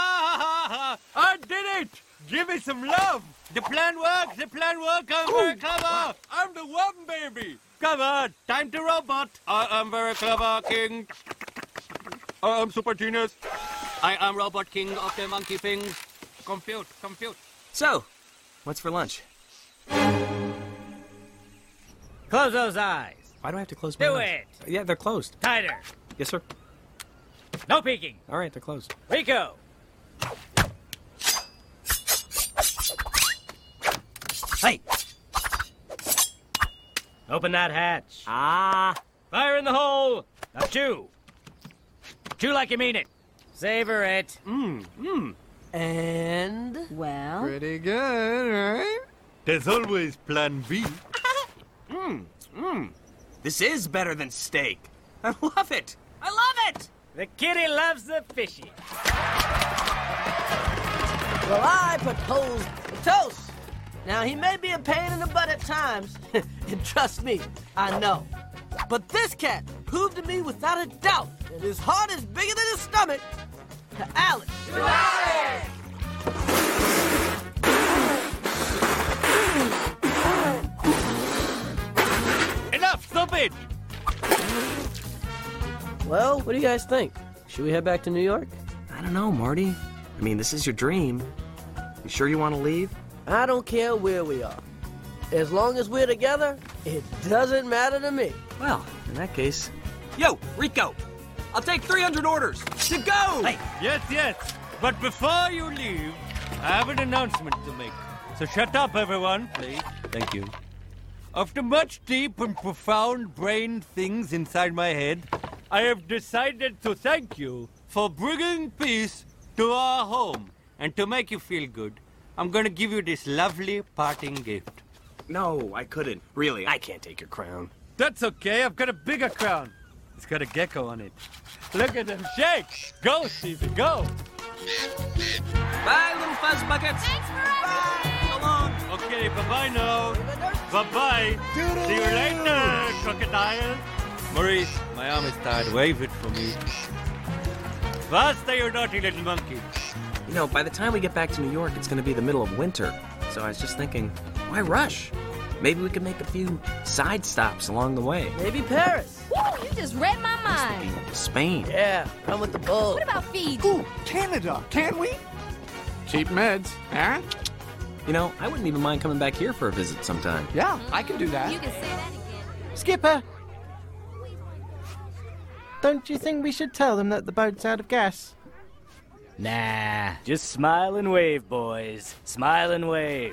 I did it! Give me some love! The plan works! The plan works! I'm very clever! I'm the one, baby! Come on! Time to robot! I am very clever, king! I am super genius! I am robot king of the monkey things! Compute! So, what's for lunch? Close those eyes. Why do I have to close my Do eyes? it. Yeah, they're closed. Tighter. Yes, sir. No peeking. All right, they're closed. Rico. Hey! Open that hatch. Fire in the hole. Now chew. Chew like you mean it. Savor it. And? Well? Pretty good, right? There's always plan B. This is better than steak. I love it. I love it. The kitty loves the fishy. Well, I propose a toast. Now, he may be a pain in the butt at times, and trust me, I know. But this cat proved to me without a doubt that his heart is bigger than his stomach. To Alex. To Alex! Enough, stupid! Well, what do you guys think? Should we head back to New York? I don't know, Marty. I mean, this is your dream. You sure you want to leave? I don't care where we are. As long as we're together, it doesn't matter to me. Well, in that case... Yo, Rico! I'll take 300 orders! To go! Hey! Yes. But before you leave, I have an announcement to make. So shut up, everyone, please. Thank you. After much deep and profound brain things inside my head, I have decided to thank you for bringing peace to our home. And to make you feel good, I'm gonna give you this lovely parting gift. No, I couldn't. Really, I can't take your crown. That's okay, I've got a bigger crown. It's got a gecko on it. Look at them shake! Go, Stevie, go! Bye, little fuzz buckets! Thanks for everything! So long! Okay, bye-bye now. Bye-bye. See you later, crocodile. Maurice, my arm is tired. Wave it for me. Faster, you naughty little monkey. You know, by the time we get back to New York, it's going to be the middle of winter. So I was just thinking, why rush? Maybe we could make a few side stops along the way. Maybe Paris. Woo, you just read my mind. Spain. Yeah, come with the bull. What about Fiji? Ooh, Canada. Can we? Cheap meds, huh? You know, I wouldn't even mind coming back here for a visit sometime. Yeah, I can do that. You can say that again. Skipper! Don't you think we should tell them that the boat's out of gas? Nah, just smile and wave, boys. Smile and wave.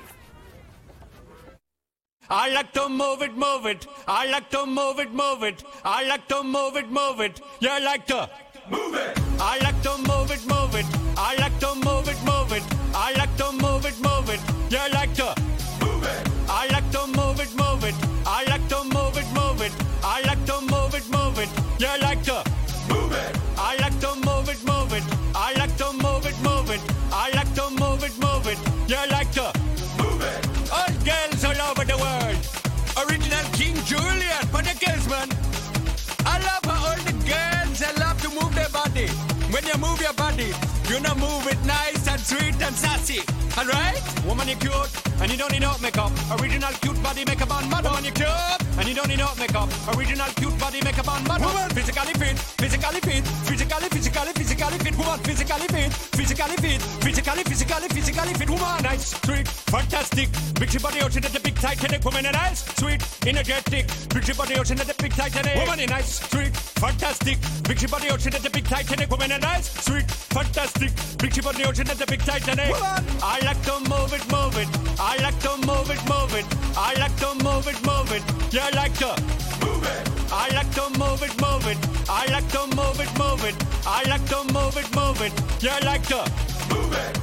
I like to move it, move it. I like to move it, move it. I like to move it, move it. You like to move it. I like to move it, move it. I like to move it, move it. I like to move it, move it. You like to move it. I like to move it, move it. I like to move it, move it. I like to move it, move it. You like to move it. I like to move it, move it. I like to move it, move it. I like to move it, move it. You like to move it. All girls all over the world. Original King Julian for the girls, man. I love how all the girls they love to move their body. When you move your body, you know move it nice and sweet and sassy. Alright? Woman, you cute, and you don't need no makeup. Original cute body makeup on model. Woman, you cute, and you don't need no makeup. Original cute body makeup on model. Woman, physically fit, physically fit, physically fit. Woman, physically fit, physically fit, physically fit. Woman, nice, sweet, fantastic. Big body ocean at the big Titanic. Woman, nice, sweet, energetic. Big body ocean at the big Titanic. Woman, nice, sweet, fantastic. Big body ocean at the big Titanic. Woman, nice, sweet, fantastic. Big body ocean at the big Titanic. Woman, I like to move it, move it. I like to move it, move it. I like to move it, move it. You like to move it. I like to move it, move it. I like to move it, move it. I like to move it, move it. You like to move it.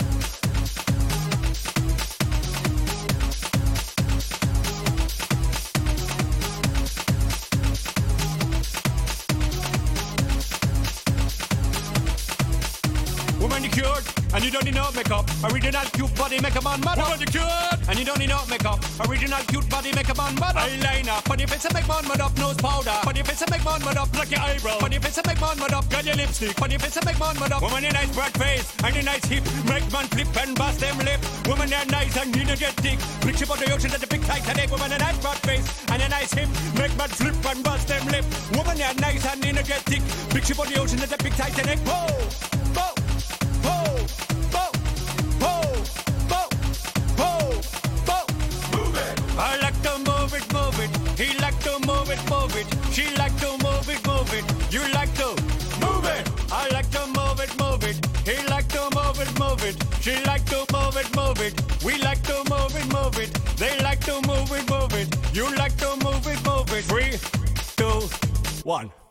Woman, you cute, and you don't need no makeup. Original cute body makeup on model. Woman, you cute, and you don't need no makeup. Original cute body makeup on model. Eyeliner, for your face and make man mud up. Nose powder, for your face and make man mud up. Pluck your eyebrow, for your face and make man mud up. Girl, your lipstick, for your face and make man mud up. Woman, you nice broad face, and you nice hip. Make man flip and bust them lip. Woman, you're nice and energetic. Big ship on the ocean at the big Titanic. Woman, a nice broad face, and a nice hip. Make man flip and bust them lip. Woman, you're nice and energetic. Big ship on the ocean at the big Titanic. Whoa, whoa. I like to move it, move it. He like to move it, move it. She like to move it, move it. You like to move it. I like to move it, move it. He like to move it, move it. She like to move it, move it. We like to move it, move it. They like to move it, move it. You like to move it, move it. 3, 2, 1.